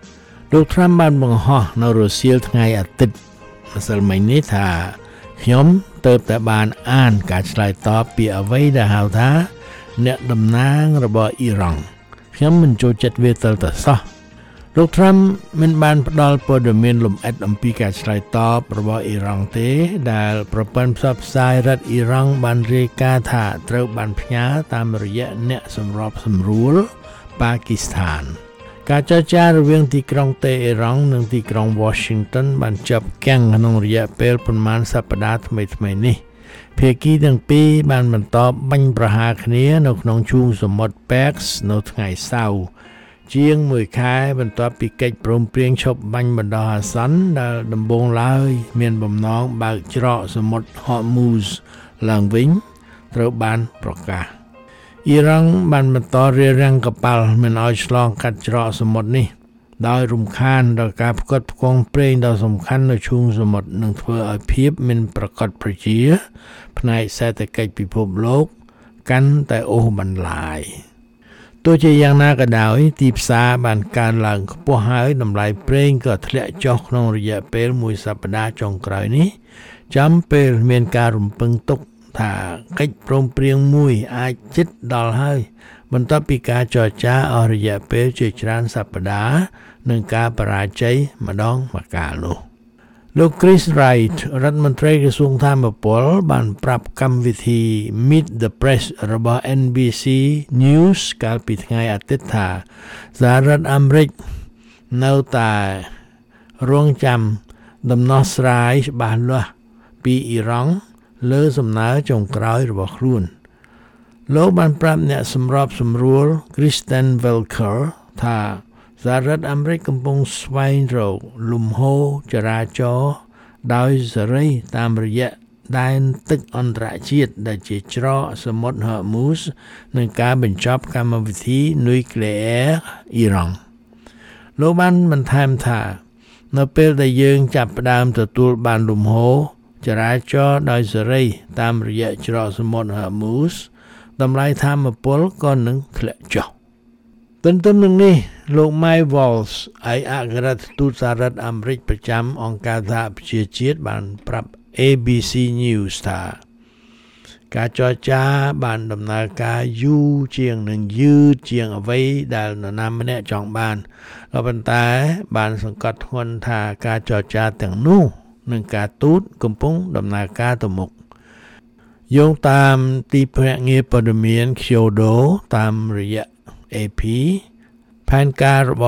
Trump បានបង្ហោះនៅរសៀលថ្ងៃអាទិត្យម្សិលមិញនេះថាខ្ញុំទើបតែបានអានការឆ្លើយតបពីអ្វីដែលហៅថាអ្នកតំណាងរបស់អ៊ីរ៉ង់ខ្ញុំមិនចូលចិត្តវាទល់តែសោះលោក Trump មិនបានផ្ដល់ព័ត៌មានលម្អិតអំពីការឆ្លើយតបរបស់អ៊ីរ៉ង់ទេដែលប្រព័ន្ធផ្សព្វផ្សាយរដ្ឋអ៊ីរ៉ង់បានរាយការណ៍ថាត្រូវបានផ្ញើតាមរយៈអ្នកសម្របសម្រួលប៉ាគីស្ថានការចរចារវាងទីក្រុងតេអ៊ីរ៉ង់និងទីក្រុង Washington បានចាប់គាំងក្នុងរយៈពេលប្រមាណសប្តាហ៍ថ្មីៗនេះភាគីទាំងពីរបានបន្តបាញ់ប្រហារគ្នានៅក្នុងឈូងសមុទ្រ Perks នៅថ្ងៃសៅរ៍ជាង1ខែបន្ទាប់ពីកិច្ចព្រមព្រៀងឈប់បាញ់បណ្ដោះអាសន្នដែលដំបូងឡើយមានបំណងបើកច្រកសមុទ្រ Hormuz ឡើងវិញត្រូវបានប្រកាសអ៊ីរ៉ង់បានបន្តរារាំងកប៉ាល់មិនឲ្យឆ្លងកាត់ច្រកសមុទ្រនេះដោយរំខានដល់ការផ្គត់ផ្គង់ប្រេងដ៏សំខាន់នៅឈូងសមុទ្រនិងធ្វើឲ្យភាពមិនប្រកបប្រជាផ្នែកសេដ្ឋកិច្ចពិភពលោកកាន់តែអូសបន្លាយទោះជាយ៉ាងណាក៏ដោយទីផ្សារបានកើនឡើងខ្ពស់ហើយតម្លៃប្រេងក៏ធ្លាក់ចុះក្នុងរយៈពេលមួយសប្តាហ៍ចុងក្រោយនេះចំពេលមានការរំពឹងទុកថាកិច្ចព្រមព្រៀងមួយអាចជិតដល់ហើយបន្ទាប់ពីការចរចាអស់រយៈពេលជាច្រើនសប្តាហ៍និងការបរាជ័យម្ដងម្កាលនោះលោក Chris Wright រដ្ឋមន្ត្រីក្រសួងថាមពលបានប្រាប់កម្មវិធី Meet the Press របស់ NBC News កាលពីថ្ងៃអាទិត្យថាសហរដ្ឋអាមេរិកនៅតែរងចាំដំណោះស្រាយច្បាស់លាស់ពីអ៊ីរ៉ង់លើសំណើចុងក្រោយរបស់ខ្លួនលោកបានប្រាប់អ្នកសម្របសម្រួល Kristen Welker ថាសហរដ្ឋអាមេរិកកំពុងស្វែងរកលំហូរចរាចរណ៍ដោយសេរីតាមរយៈដែនទឹកអន្តរជាតិដែលជាច្រកសមុទ្រ Hormuz និងការបញ្ចប់កម្មវិធីនុយក្លេអ៊ែរអ៊ីរ៉ង់លោកបានបន្ថែមថានៅពេលដែលយើងចាប់ផ្ដើមទទួលបានលំហូរចរាចរណ៍ដោយសេរីតាមរយៈច្រកសមុទ្រ Hormuz តម្លៃថាមពលក៏នឹងធ្លាក់ចុះទន្ទឹមនឹងនេះលោក Mike Waltz ឯកអគ្គរដ្ឋទូតសហរដ្ឋអាមេរិកប្រចាំអង្គការសហប្រជាជាតិបានប្រាប់ ABC News ថាការចរចាបានដំណើរការយូរជាងនិងយឺតជាងអ្វីដែលនរណាម្នាក់ចង់បានក៏ប៉ុន្តែបានសង្កត់ធ្ងន់ថាការចរចាទាំងនោះនិងការទូតកំពុងដំណើរការទៅមុខយោងតាមទីភ្នាក់ងារព័ត៌មាន Kyodo តាមរយៈ AP ផែនការរបស់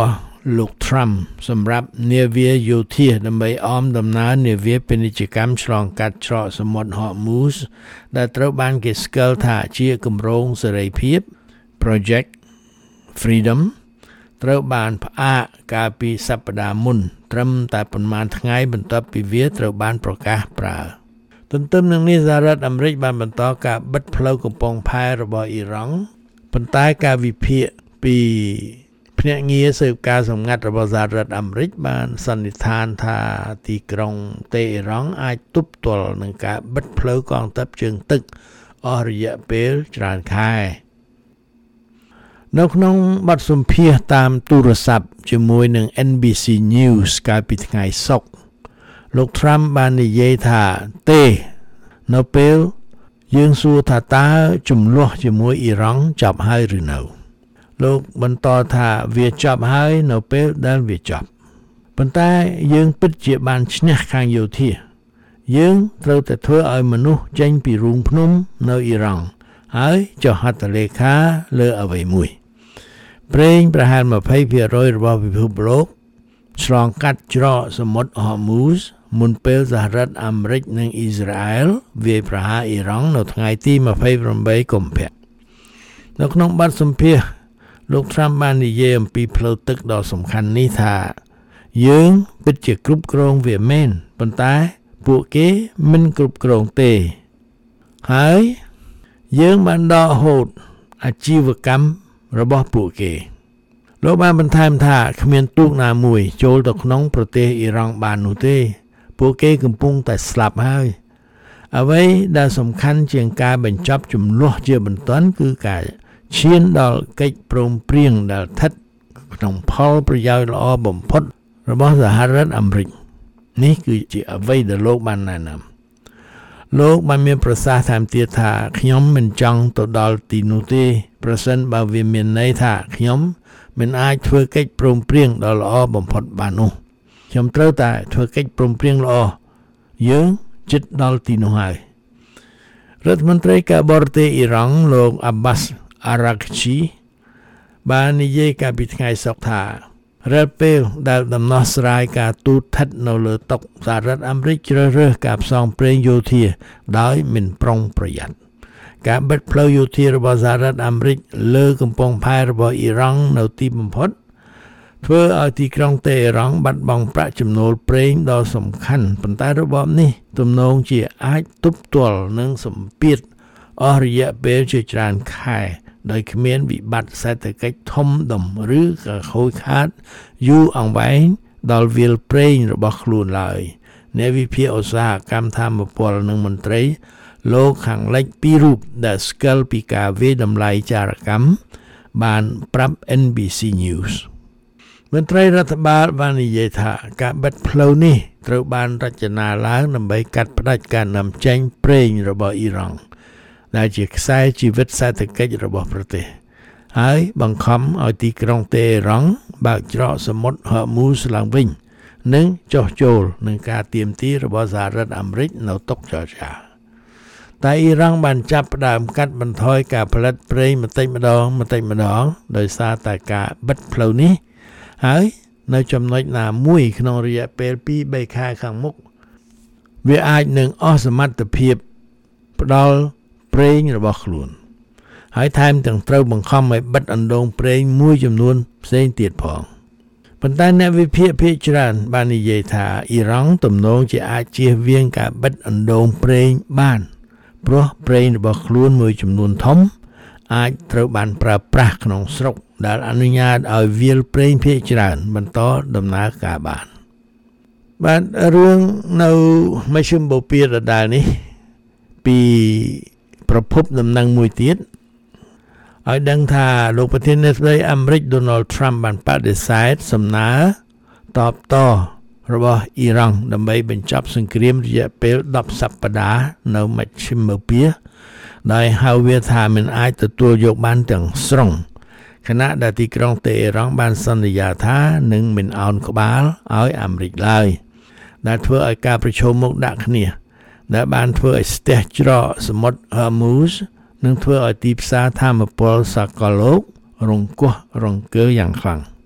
លោក Trump សម្រាប់នាវាយោធាដើម្បីអមដំណើរនាវាពាណិជ្ជកម្មឆ្លងកាត់ច្រកសមុទ្រ Hormuz ដែលត្រូវបានគេស្គាល់ថាជាគម្រោងសេរីភាព Project Freedom ត្រូវបានផ្អាកកាលពីសប្តាហ៍មុនត្រឹមតែប៉ុន្មានថ្ងៃបន្ទាប់ពីវាត្រូវបានប្រកាសប្រើទន្ទឹមនឹងនេះសហរដ្ឋអាមេរិកបានបន្តការបិទផ្លូវកំពង់ផែរបស់អ៊ីរ៉ង់ប៉ុន្តែការវិភាគពីភ្នាក់ងារស៊ើបការសម្ងាត់របស់សហរដ្ឋអាមេរិកបានសន្និដ្ឋានថាទីក្រុងតេហេរ៉ង់អាចទប់ទល់នឹងការបិទផ្លូវកងទ័ពជើងទឹកអស់រយៈពេលច្រើនខែនៅក្នុងបទសម្ភាសន៍តាមទូរស័ព្ទជាមួយនឹង NBC News កាលពីថ្ងៃសុក្រលោក Trump បាននិយាយថាទេនៅពេលយើងសួរថាតើចំនួនជាមួយអ៊ីរ៉ង់ចប់ហើយឬនៅលោកបន្តថាវាចប់ហើយនៅពេលដែលវាចប់ប៉ុន្តែយើងពិតជាបានឈ្នះខាងយោធាយើងត្រូវតែធ្វើឲ្យមនុស្សចេញពីរូងភ្នំនៅអ៊ីរ៉ង់ហើយចុះហត្ថលេខាលើអ្វីមួយប្រេងប្រហែល 20% របស់ពិភពលោកឆ្លងកាត់ច្រកសមុទ្រ Hormuz មុនពេលសហរដ្ឋអាមេរិកនិងអ៊ីស្រាអែលវាយប្រហារអ៊ីរ៉ង់នៅថ្ងៃទី28កុម្ភៈនៅក្នុងបទសម្ភាសន៍លោក Trump បាននិយាយអំពីផ្លូវទឹកដ៏សំខាន់នេះថាយើងពិតជាគ្រប់គ្រងវាមែនប៉ុន្តែពួកគេមិនគ្រប់គ្រងទេហើយយើងបានដកហូតអាជីវកម្មរបស់ពួកគេលោកបានបន្ថែមថាគ្មានទូកណាមួយចូលទៅក្នុងប្រទេសអ៊ីរ៉ង់បាននោះទេពួកគេកំពុងតែស្លាប់ហើយអ្វីដែលសំខាន់ជាងការបញ្ចប់ចំនួនជាបន្ទាន់គឺការឈានដល់កិច្ចព្រមព្រៀងដែលស្ថិតក្នុងផលប្រយោជន៍ល្អបំផុតរបស់សហរដ្ឋអាមេរិកនេះគឺជាអ្វីដែលលោកបានណែនាំលោកបានមានប្រសាសន៍ថែមទៀតថាខ្ញុំមិនចង់ទៅដល់ទីនោះទេប្រសិនបើវាមានន័យថាខ្ញុំមិនអាចធ្វើកិច្ចព្រមព្រៀងដ៏ល្អបំផុតបាននោះខ្ញុំត្រូវតែធ្វើកិច្ចព្រមព្រៀងល្អយើងជិតដល់ទីនោះហើយរដ្ឋមន្ត្រីការបរទេសអ៊ីរ៉ង់លោក Abbas Araghchi បាននិយាយកាលពីថ្ងៃសុក្រថារាល់ពេលដែលដំណោះស្រាយការទូតស្ថិតនៅលើតុសហរដ្ឋអាមេរិកជ្រើសរើសការផ្សងព្រេងយោធាដោយមិនប្រុងប្រយ័ត្នការបិទផ្លូវយោធារបស់សហរដ្ឋអាមេរិកលើកំពង់ផែរបស់អ៊ីរ៉ង់នៅទីបំផុតធ្វើឲ្យទីក្រុងតេហេរ៉ង់បាត់បង់ប្រាក់ចំណូលប្រេងដ៏សំខាន់ប៉ុន្តែរបបនេះទំនងជាអាចទប់ទល់នឹងសម្ពាធអស់រយៈពេលជាច្រើនខែដោយគ្មានវិបត្តិសេដ្ឋកិច្ចធំដុំឬក៏ខូចខាតយូរអង្វែងដល់វាលប្រេងរបស់ខ្លួនឡើយអ្នកវិភាគឧស្សាហកម្មថាមពលនិងមន្ត្រីលោកខាងលិចពីររូបដែលស្គាល់ពីការវាយតម្លៃចារកម្មបានប្រាប់ NBC News មន្ត្រីរដ្ឋបាលបាននិយាយថាការបិទផ្លូវនេះត្រូវបានរចនាឡើងដើម្បីកាត់ផ្តាច់ការនាំចេញប្រេងរបស់អ៊ីរ៉ង់ដែលជាខ្សែជីវិតសេដ្ឋកិច្ចរបស់ប្រទេសហើយបង្ខំឲ្យទីក្រុងតេហេរ៉ង់បើកច្រកសមុទ្រ Hormuz ឡើងវិញនិងចុះចូលនឹងការទាមទាររបស់សហរដ្ឋអាមេរិកនៅតុចរចាតែអ៊ីរ៉ង់បានចាប់ផ្ដើមកាត់បន្ថយការផលិតប្រេងបន្តិចម្ដងដោយសារតែការបិទផ្លូវនេះហើយនៅចំណុចណាមួយក្នុងរយៈពេល 2-3 ខែខាងមុខវាអាចនឹងអស់សមត្ថភាពផ្ដល់ប្រេងរបស់ខ្លួនហើយថែមទាំងត្រូវបង្ខំឲ្យបិទអណ្ដូងប្រេងមួយចំនួនផ្សេងទៀតផងប៉ុន្តែអ្នកវិភាគភាគច្រើនបាននិយាយថាអ៊ីរ៉ង់ទំនងជាអាចជៀសវាងការបិទអណ្ដូងប្រេងបានព្រោះប្រេងរបស់ខ្លួនមួយចំនួនធំអាចត្រូវបានប្រើប្រាស់ក្នុងស្រុកដែលអនុញ្ញាតឲ្យវាលប្រេងភាគច្រើនបន្តដំណើរការបានបាទរឿងនៅមជ្ឈិមបូព៌ាដដែលនេះពីប្រភពដំណឹងមួយទៀតឲ្យដឹងថាលោកប្រធានាធិបតីអាមេរិក Donald Trump បានបដិសេធសំណើតបតរបស់អ៊ីរ៉ង់ដើម្បីបញ្ចប់សង្គ្រាមរយៈពេល10សប្តាហ៍នៅមជ្ឈិមបូព៌ាដោយហៅវាថាមិនអាចទទួលយកបានទាំងស្រុងខណៈដែលទីក្រុងតេហេរ៉ង់បានសន្យាថានឹងមិនអោនក្បាលឲ្យអាមេរិកឡើយដែលធ្វើឲ្យការប្រជុំមុខដាក់គ្នាដែលបានធ្វើឲ្យស្ទះច្រកសមុទ្រ Hormuz និងធ្វើឲ្យទីផ្សារថាមពលសកលលោករង្គោះរង្គើយ៉ាងខ្លាំង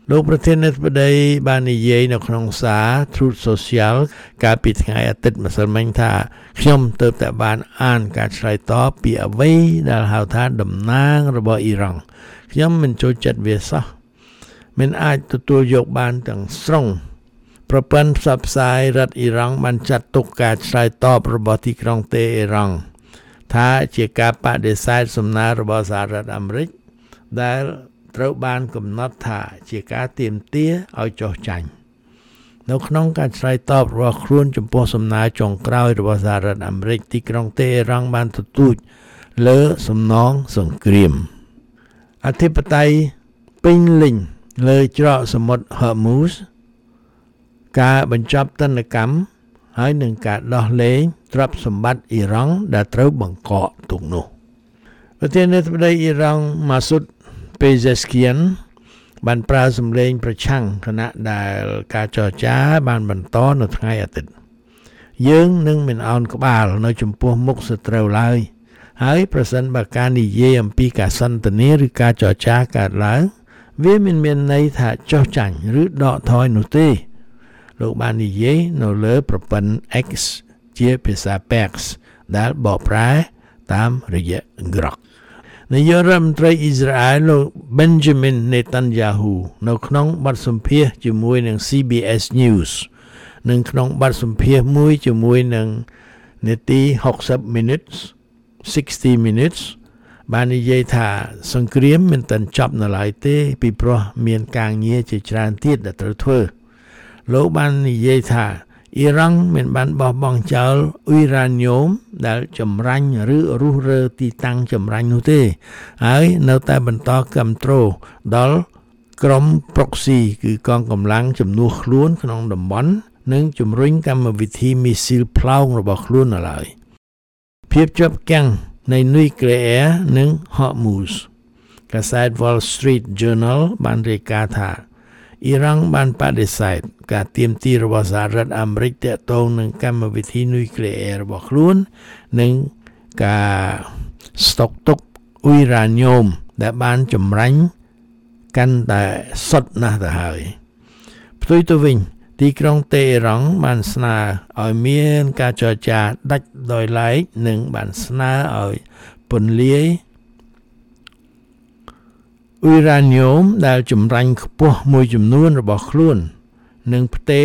លោកប្រធានាធិបតីបាននិយាយនៅក្នុងសារ Truth Social កាលពីថ្ងៃអាទិត្យម្សិលមិញថាខ្ញុំទើបតែបានអានការឆ្លើយតបពីអ្វីដែលហៅថាតំណាងរបស់អ៊ីរ៉ង់ខ្ញុំមិនចូលចិត្តវាសោះមិនអាចទទួលយកបានទាំងស្រុងប្រព័ន្ធផ្សព្វផ្សាយរដ្ឋអ៊ីរ៉ង់បានចាត់ទុកការឆ្លើយតបរបស់ទីក្រុងតេហេរ៉ង់ថាជាការបដិសេធសំណើរបស់សហរដ្ឋអាមេរិកដែលត្រូវបានកំណត់ថាជាការទាមទារឲ្យចុះចាញ់នៅក្នុងការឆ្លើយតបរបស់ខ្លួនចំពោះសំណើចុងក្រោយរបស់សហរដ្ឋអាមេរិកទីក្រុងតេហេរ៉ង់បានទទូចលើសំណងសង្គ្រាមអធិបតេយ្យពេញលេញលើច្រកសមុទ្រ Hormuz ការបញ្ចប់ទណ្ឌកម្មហើយនឹងការដោះលែងទ្រព្យសម្បត្តិអ៊ីរ៉ង់ដែលត្រូវបង្កកទុកនោះប្រធានាធិបតីអ៊ីរ៉ង់ Masoud Pezeshkian បានប្រើសម្លេងប្រឆាំងខណៈដែលការចរចាបានបន្តនៅថ្ងៃអាទិត្យយើងនឹងមិនអោនក្បាលនៅចំពោះមុខសត្រូវឡើយហើយប្រសិនបើការនិយាយអំពីការសន្ទនាឬការចរចាកើតឡើងវាមិនមានន័យថាចុះចាញ់ឬដកថយនោះទេលោកបាននិយាយនៅលើប្រព័ន្ធ X ជាភាសា Pax ដែលបកប្រែតាមរយៈ Grok នាយករដ្ឋមន្ត្រីអ៊ីស្រាអែលលោក Benjamin Netanyahu នៅក្នុងបទសម្ភាសន៍ជាមួយនឹង CBS News និងក្នុងបទសម្ភាសន៍មួយជាមួយនឹងនាទី60 minutes 60 minutes បាននិយាយថាសង្គ្រាមមិនទាន់ចប់នៅឡើយទេពីព្រោះមានការងារជាច្រើនទៀតដែលត្រូវធ្វើលោកបាននិយាយថាអ៊ីរ៉ង់មិនបានបោះបង់ចោលអ៊ុយរ៉ាញ៉ូមដែលចម្រាញ់ឬរុះរើទីតាំងចម្រាញ់នោះទេហើយនៅតែបន្តគាំទ្រដល់ក្រុម proxy គឺកងកម្លាំងជំនួសខ្លួនក្នុងតំបន់និងជំរុញកម្មវិធីមីស៊ីលផ្លោងរបស់ខ្លួននៅឡើយភាពជាប់គាំងនៃនុយក្លេអ៊ែរនិង Hormuz កាសែត Wall Street Journal បានរាយការណ៍ថាអ៊ីរ៉ង់បានបដិសេធការទាមទាររបស់សហរដ្ឋអាមេរិកទាក់ទងនឹងកម្មវិធីនុយក្លេអ៊ែររបស់ខ្លួននិងការស្តុកទុកអ៊ុយរ៉ាញ៉ូមដែលបានចម្រាញ់កាន់តែសុទ្ធណាស់ទៅហើយផ្ទុយទៅវិញទីក្រុងតេហេរ៉ង់បានស្នើឲ្យមានការចរចាដាច់ដោយឡែកនិងបានស្នើឲ្យពន្លាយអ៊ុយរ៉ាញ៉ូមដែលចម្រាញ់ខ្ពស់មួយចំនួនរបស់ខ្លួននិងផ្ទេ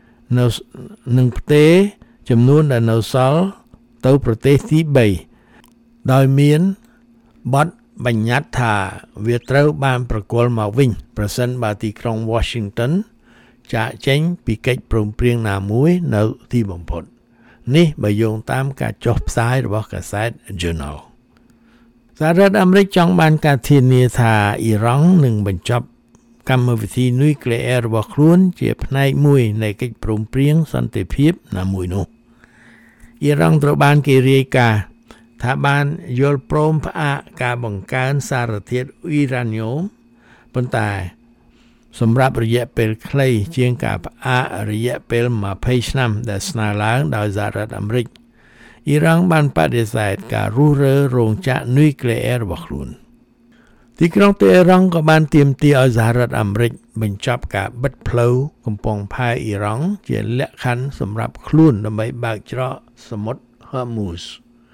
ចំនួនដែលនៅសល់ទៅប្រទេសទី3ដោយមានបទបញ្ញត្តិថាវាត្រូវបានប្រគល់មកវិញប្រសិនបើទីក្រុង Washington ចាកចេញពីកិច្ចព្រមព្រៀងណាមួយនៅទីបំផុតនេះបើយោងតាមការចុះផ្សាយរបស់កាសែត Journal សហរដ្ឋអាមេរិកចង់បានការធានាថាអ៊ីរ៉ង់នឹងបញ្ចប់កម្មវិធីនុយក្លេអ៊ែររបស់ខ្លួនជាផ្នែកមួយនៃកិច្ចព្រមព្រៀងសន្តិភាពណាមួយនោះអ៊ីរ៉ង់ត្រូវបានគេរាយការណ៍ថាបានយល់ព្រមផ្អាកការបង្កើនសារធាតុអ៊ុយរ៉ាញ៉ូមប៉ុន្តែសម្រាប់រយៈពេលខ្លីជាងការផ្អាករយៈពេល20ឆ្នាំដែលស្នើឡើងដោយសហរដ្ឋអាមេរិកអ៊ីរ៉ង់បានបដិសេធការរុះរើរោងចក្រនុយក្លេអ៊ែររបស់ខ្លួនទីក្រុងតេហេរ៉ង់ក៏បានទាមទារឲ្យសហរដ្ឋអាមេរិកបញ្ចប់ការបិទផ្លូវកំពង់ផែអ៊ីរ៉ង់ជាលក្ខខណ្ឌសម្រាប់ខ្លួនដើម្បីបើកច្រកសមុទ្រ Hormuz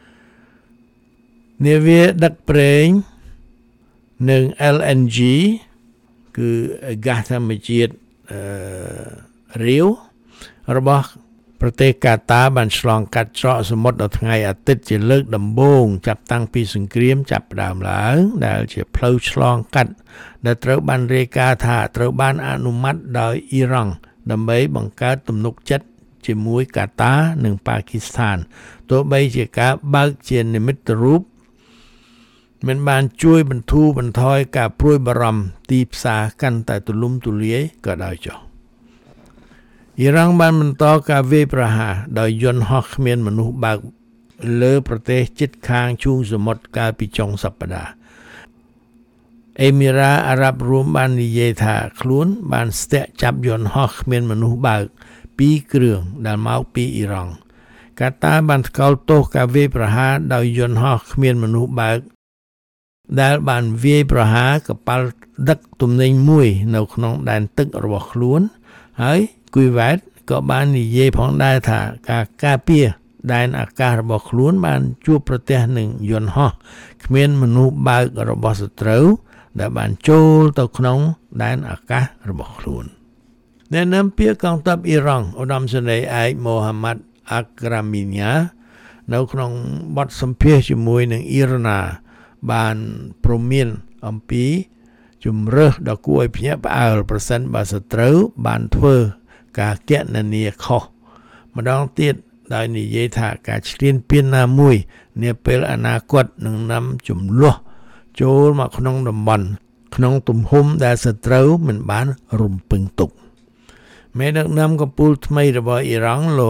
នាវាដឹកប្រេងនិង LNG គឺហ្គាសធម្មជាតិរាវរបស់ប្រទេសកាតាបានឆ្លងកាត់ច្រកសមុទ្រដល់ថ្ងៃអាទិត្យជាលើកដំបូងចាប់តាំងពីសង្គ្រាមចាប់ផ្ដើមឡើងដែលជាផ្លូវឆ្លងកាត់ដែលត្រូវបានរាយការណ៍ថាត្រូវបានអនុម័តដោយអ៊ីរ៉ង់ដើម្បីបង្កើតទំនុកចិត្តជាមួយកាតានិងប៉ាគីស្ថានទោះបីជាការបើកជានិមិត្តរូបមិនបានជួយបន្ធូរបន្ថយការព្រួយបារម្ភទីផ្សារកាន់តែទូលំទូលាយក៏ដោយចុះអ៊ីរ៉ង់បានបន្តការវាយប្រហារដោយយន្តហោះគ្មានមនុស្សបើកលើប្រទេសជិតខាងឈូងសមុទ្រកាលពីចុងសប្តាហ៍អេមីរ៉ាអារ៉ាប់រួមបាននិយាយថាខ្លួនបានស្ទាក់ចាប់យន្តហោះគ្មានមនុស្សបើក2គ្រឿងដែលមកពីអ៊ីរ៉ង់កាតាបានថ្កោលទោសការវាយប្រហារដោយយន្តហោះគ្មានមនុស្សបើកដែលបានវាយប្រហារកប៉ាល់ដឹកទំនិញមួយនៅក្នុងដែនទឹករបស់ខ្លួនហើយគូវ៉ែតក៏បាននិយាយផងដែរថាការការពារដែនអាកាសរបស់ខ្លួនបានជួបប្រទះនឹងយន្តហោះគ្មានមនុស្សបើករបស់សត្រូវដែលបានចូលទៅក្នុងដែនអាកាសរបស់ខ្លួនអ្នកនាំពាក្យកងទ័ពអ៊ីរ៉ង់ឧត្តមសេនីយ៍ឯកម៉ូហាម៉ាត់អាក្រាមីញ៉ានៅក្នុងបទសម្ភាសន៍ជាមួយនឹងអ៊ីរណាបានព្រមានអំពីជំរើសដ៏គួរឲ្យភ្ញាក់ផ្អើលប្រសិនបើសត្រូវបានធ្វើការគណនាខុសម្ដងទៀតដោយនិយាយថាការឈ្លានពានណាមួយនាពេលអនាគតនឹងនាំចំនួនចូលមកក្នុងតំបន់ក្នុងទំហំដែលសត្រូវមិនបានរំពឹងទុកមេដឹកនាំកំពូលថ្មីរបស់អ៊ីរ៉ង់លោក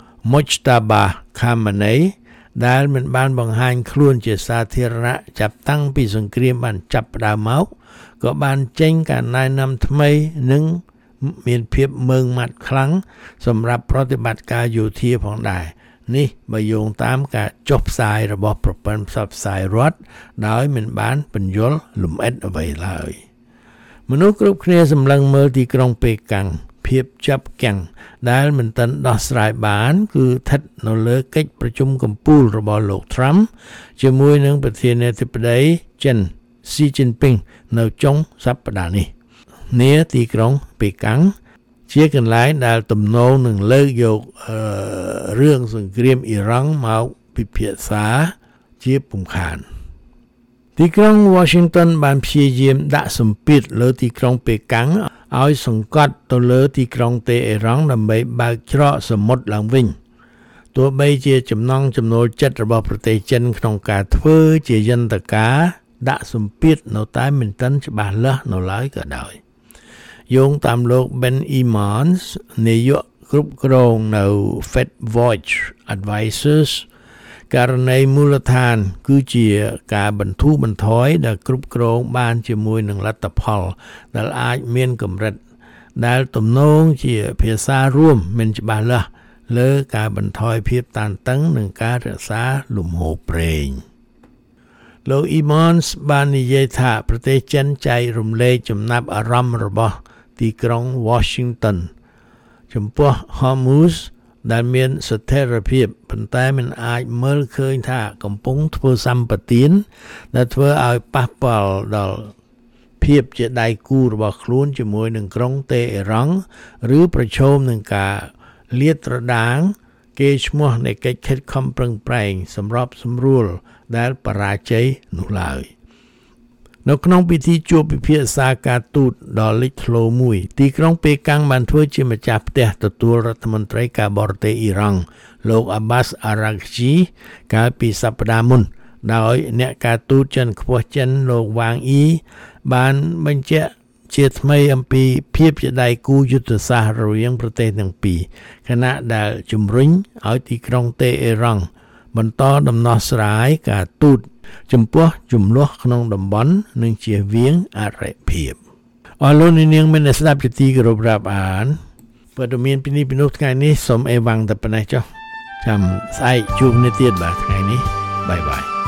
Mojtaba Khamenei ដែលមិនបានបង្ហាញខ្លួនជាសាធារណៈចាប់តាំងពីសង្គ្រាមបានចាប់ផ្ដើមមកក៏បានចេញការណែនាំថ្មីនិងមានភាពមើងម៉ាត់ខ្លាំងសម្រាប់ប្រតិបត្តិការយោធាផងដែរនេះបើយោងតាមការចុះផ្សាយរបស់ប្រព័ន្ធផ្សព្វផ្សាយរដ្ឋដោយមិនបានពន្យល់លម្អិតអ្វីឡើយមនុស្សគ្រប់គ្នាសម្លឹងមើលទីក្រុងប៉េកាំងភាពចាប់គាំងដែលមិនទាន់ដោះស្រាយបានគឺស្ថិតនៅលើកិច្ចប្រជុំកំពូលរបស់លោក Trump ជាមួយនឹងប្រធានាធិបតីចិន Xi Jinping នៅចុងសប្តាហ៍នេះនាទីក្រុងប៉េកាំងជាកន្លែងដែលទំនងនឹងលើកយករឿងសង្គ្រាមអ៊ីរ៉ង់មកពិភាក្សាជាពំខានទីក្រុង Washington បានព្យាយាមដាក់សម្ពាធលើទីក្រុងប៉េកាំងឲ្យសង្កត់ទៅលើទីក្រុងតេអ៊ីរ៉ង់ដើម្បីបើកច្រកសមុទ្រឡើងវិញទោះបីជាចំណង់ចំណូលចិត្តរបស់ប្រទេសចិនក្នុងការធ្វើជាយន្តការដាក់សម្ពាធនៅតែមិនទាន់ច្បាស់លាស់នៅឡើយក៏ដោយយោងតាមលោក Ben Emmons នាយកគ្រប់គ្រងនៅ FedWatch Advisors ករណីមូលដ្ឋានគឺជាការបន្ធូរបន្ថយដែលគ្រប់គ្រងបានជាមួយនឹងលទ្ធផលដែលអាចមានកម្រិតដែលទំនងជាភាសារួមមិនច្បាស់លាស់លើការបន្ថយភាពតានតឹងនិងការរក្សាលំហូរប្រេងលោក Emmons បាននិយាយថាប្រទេសចិនចែករំលែកចំណាប់អារម្មណ៍របស់ទីក្រុង Washington ចំពោះ Hormuz ដែលមានស្ថិរភាពប៉ុន្តែមិនអាចមើលឃើញថាកំពុងធ្វើសម្បទានដែលធ្វើឲ្យប៉ះពាល់ដល់ភាពជាដៃគូរបស់ខ្លួនជាមួយនឹងក្រុងតេអ៊ីរ៉ង់ឬប្រឈមនឹងការលាតត្រដាងគេឈ្មោះនៃកិច្ចខិតខំប្រឹងប្រែងសម្របសម្រួលដែលបរាជ័យនោះឡើយនៅក្នុងពិធីជួបពិភាក្សាការទូតដ៏លេចធ្លោមួយទីក្រុងប៉េកាំងបានធ្វើជាម្ចាស់ផ្ទះទទួលរដ្ឋមន្ត្រីការបរទេសអ៊ីរ៉ង់លោក Abbas Araghchi កាលពីសប្តាហ៍មុនដោយអ្នកការទូតចិនខ្ពស់ចិនលោកវ៉ាងអ៊ីបានបញ្ជាក់ជាថ្មីអំពីភាពជាដៃគូយុទ្ធសាស្ត្ររវាងប្រទេសទាំងពីរខណៈដែលជំរុញឲ្យទីក្រុងតេអ៊ីរ៉ង់បន្តដំណោះស្រាយការទូតចំពោះចំនួនក្នុងតំបន់និងជៀសវាងអរិភាពអរលោកនាងមានស្ដាប់ជាទីគោរពរាប់អានព័ត៌មានពីនេះពីនោះថ្ងៃនេះសូមអេវ៉ាំងតែប៉ុណ្ណេះចុះចាំស្អែកជួបគ្នាទៀតបាទថ្ងៃនេះបាយបាយ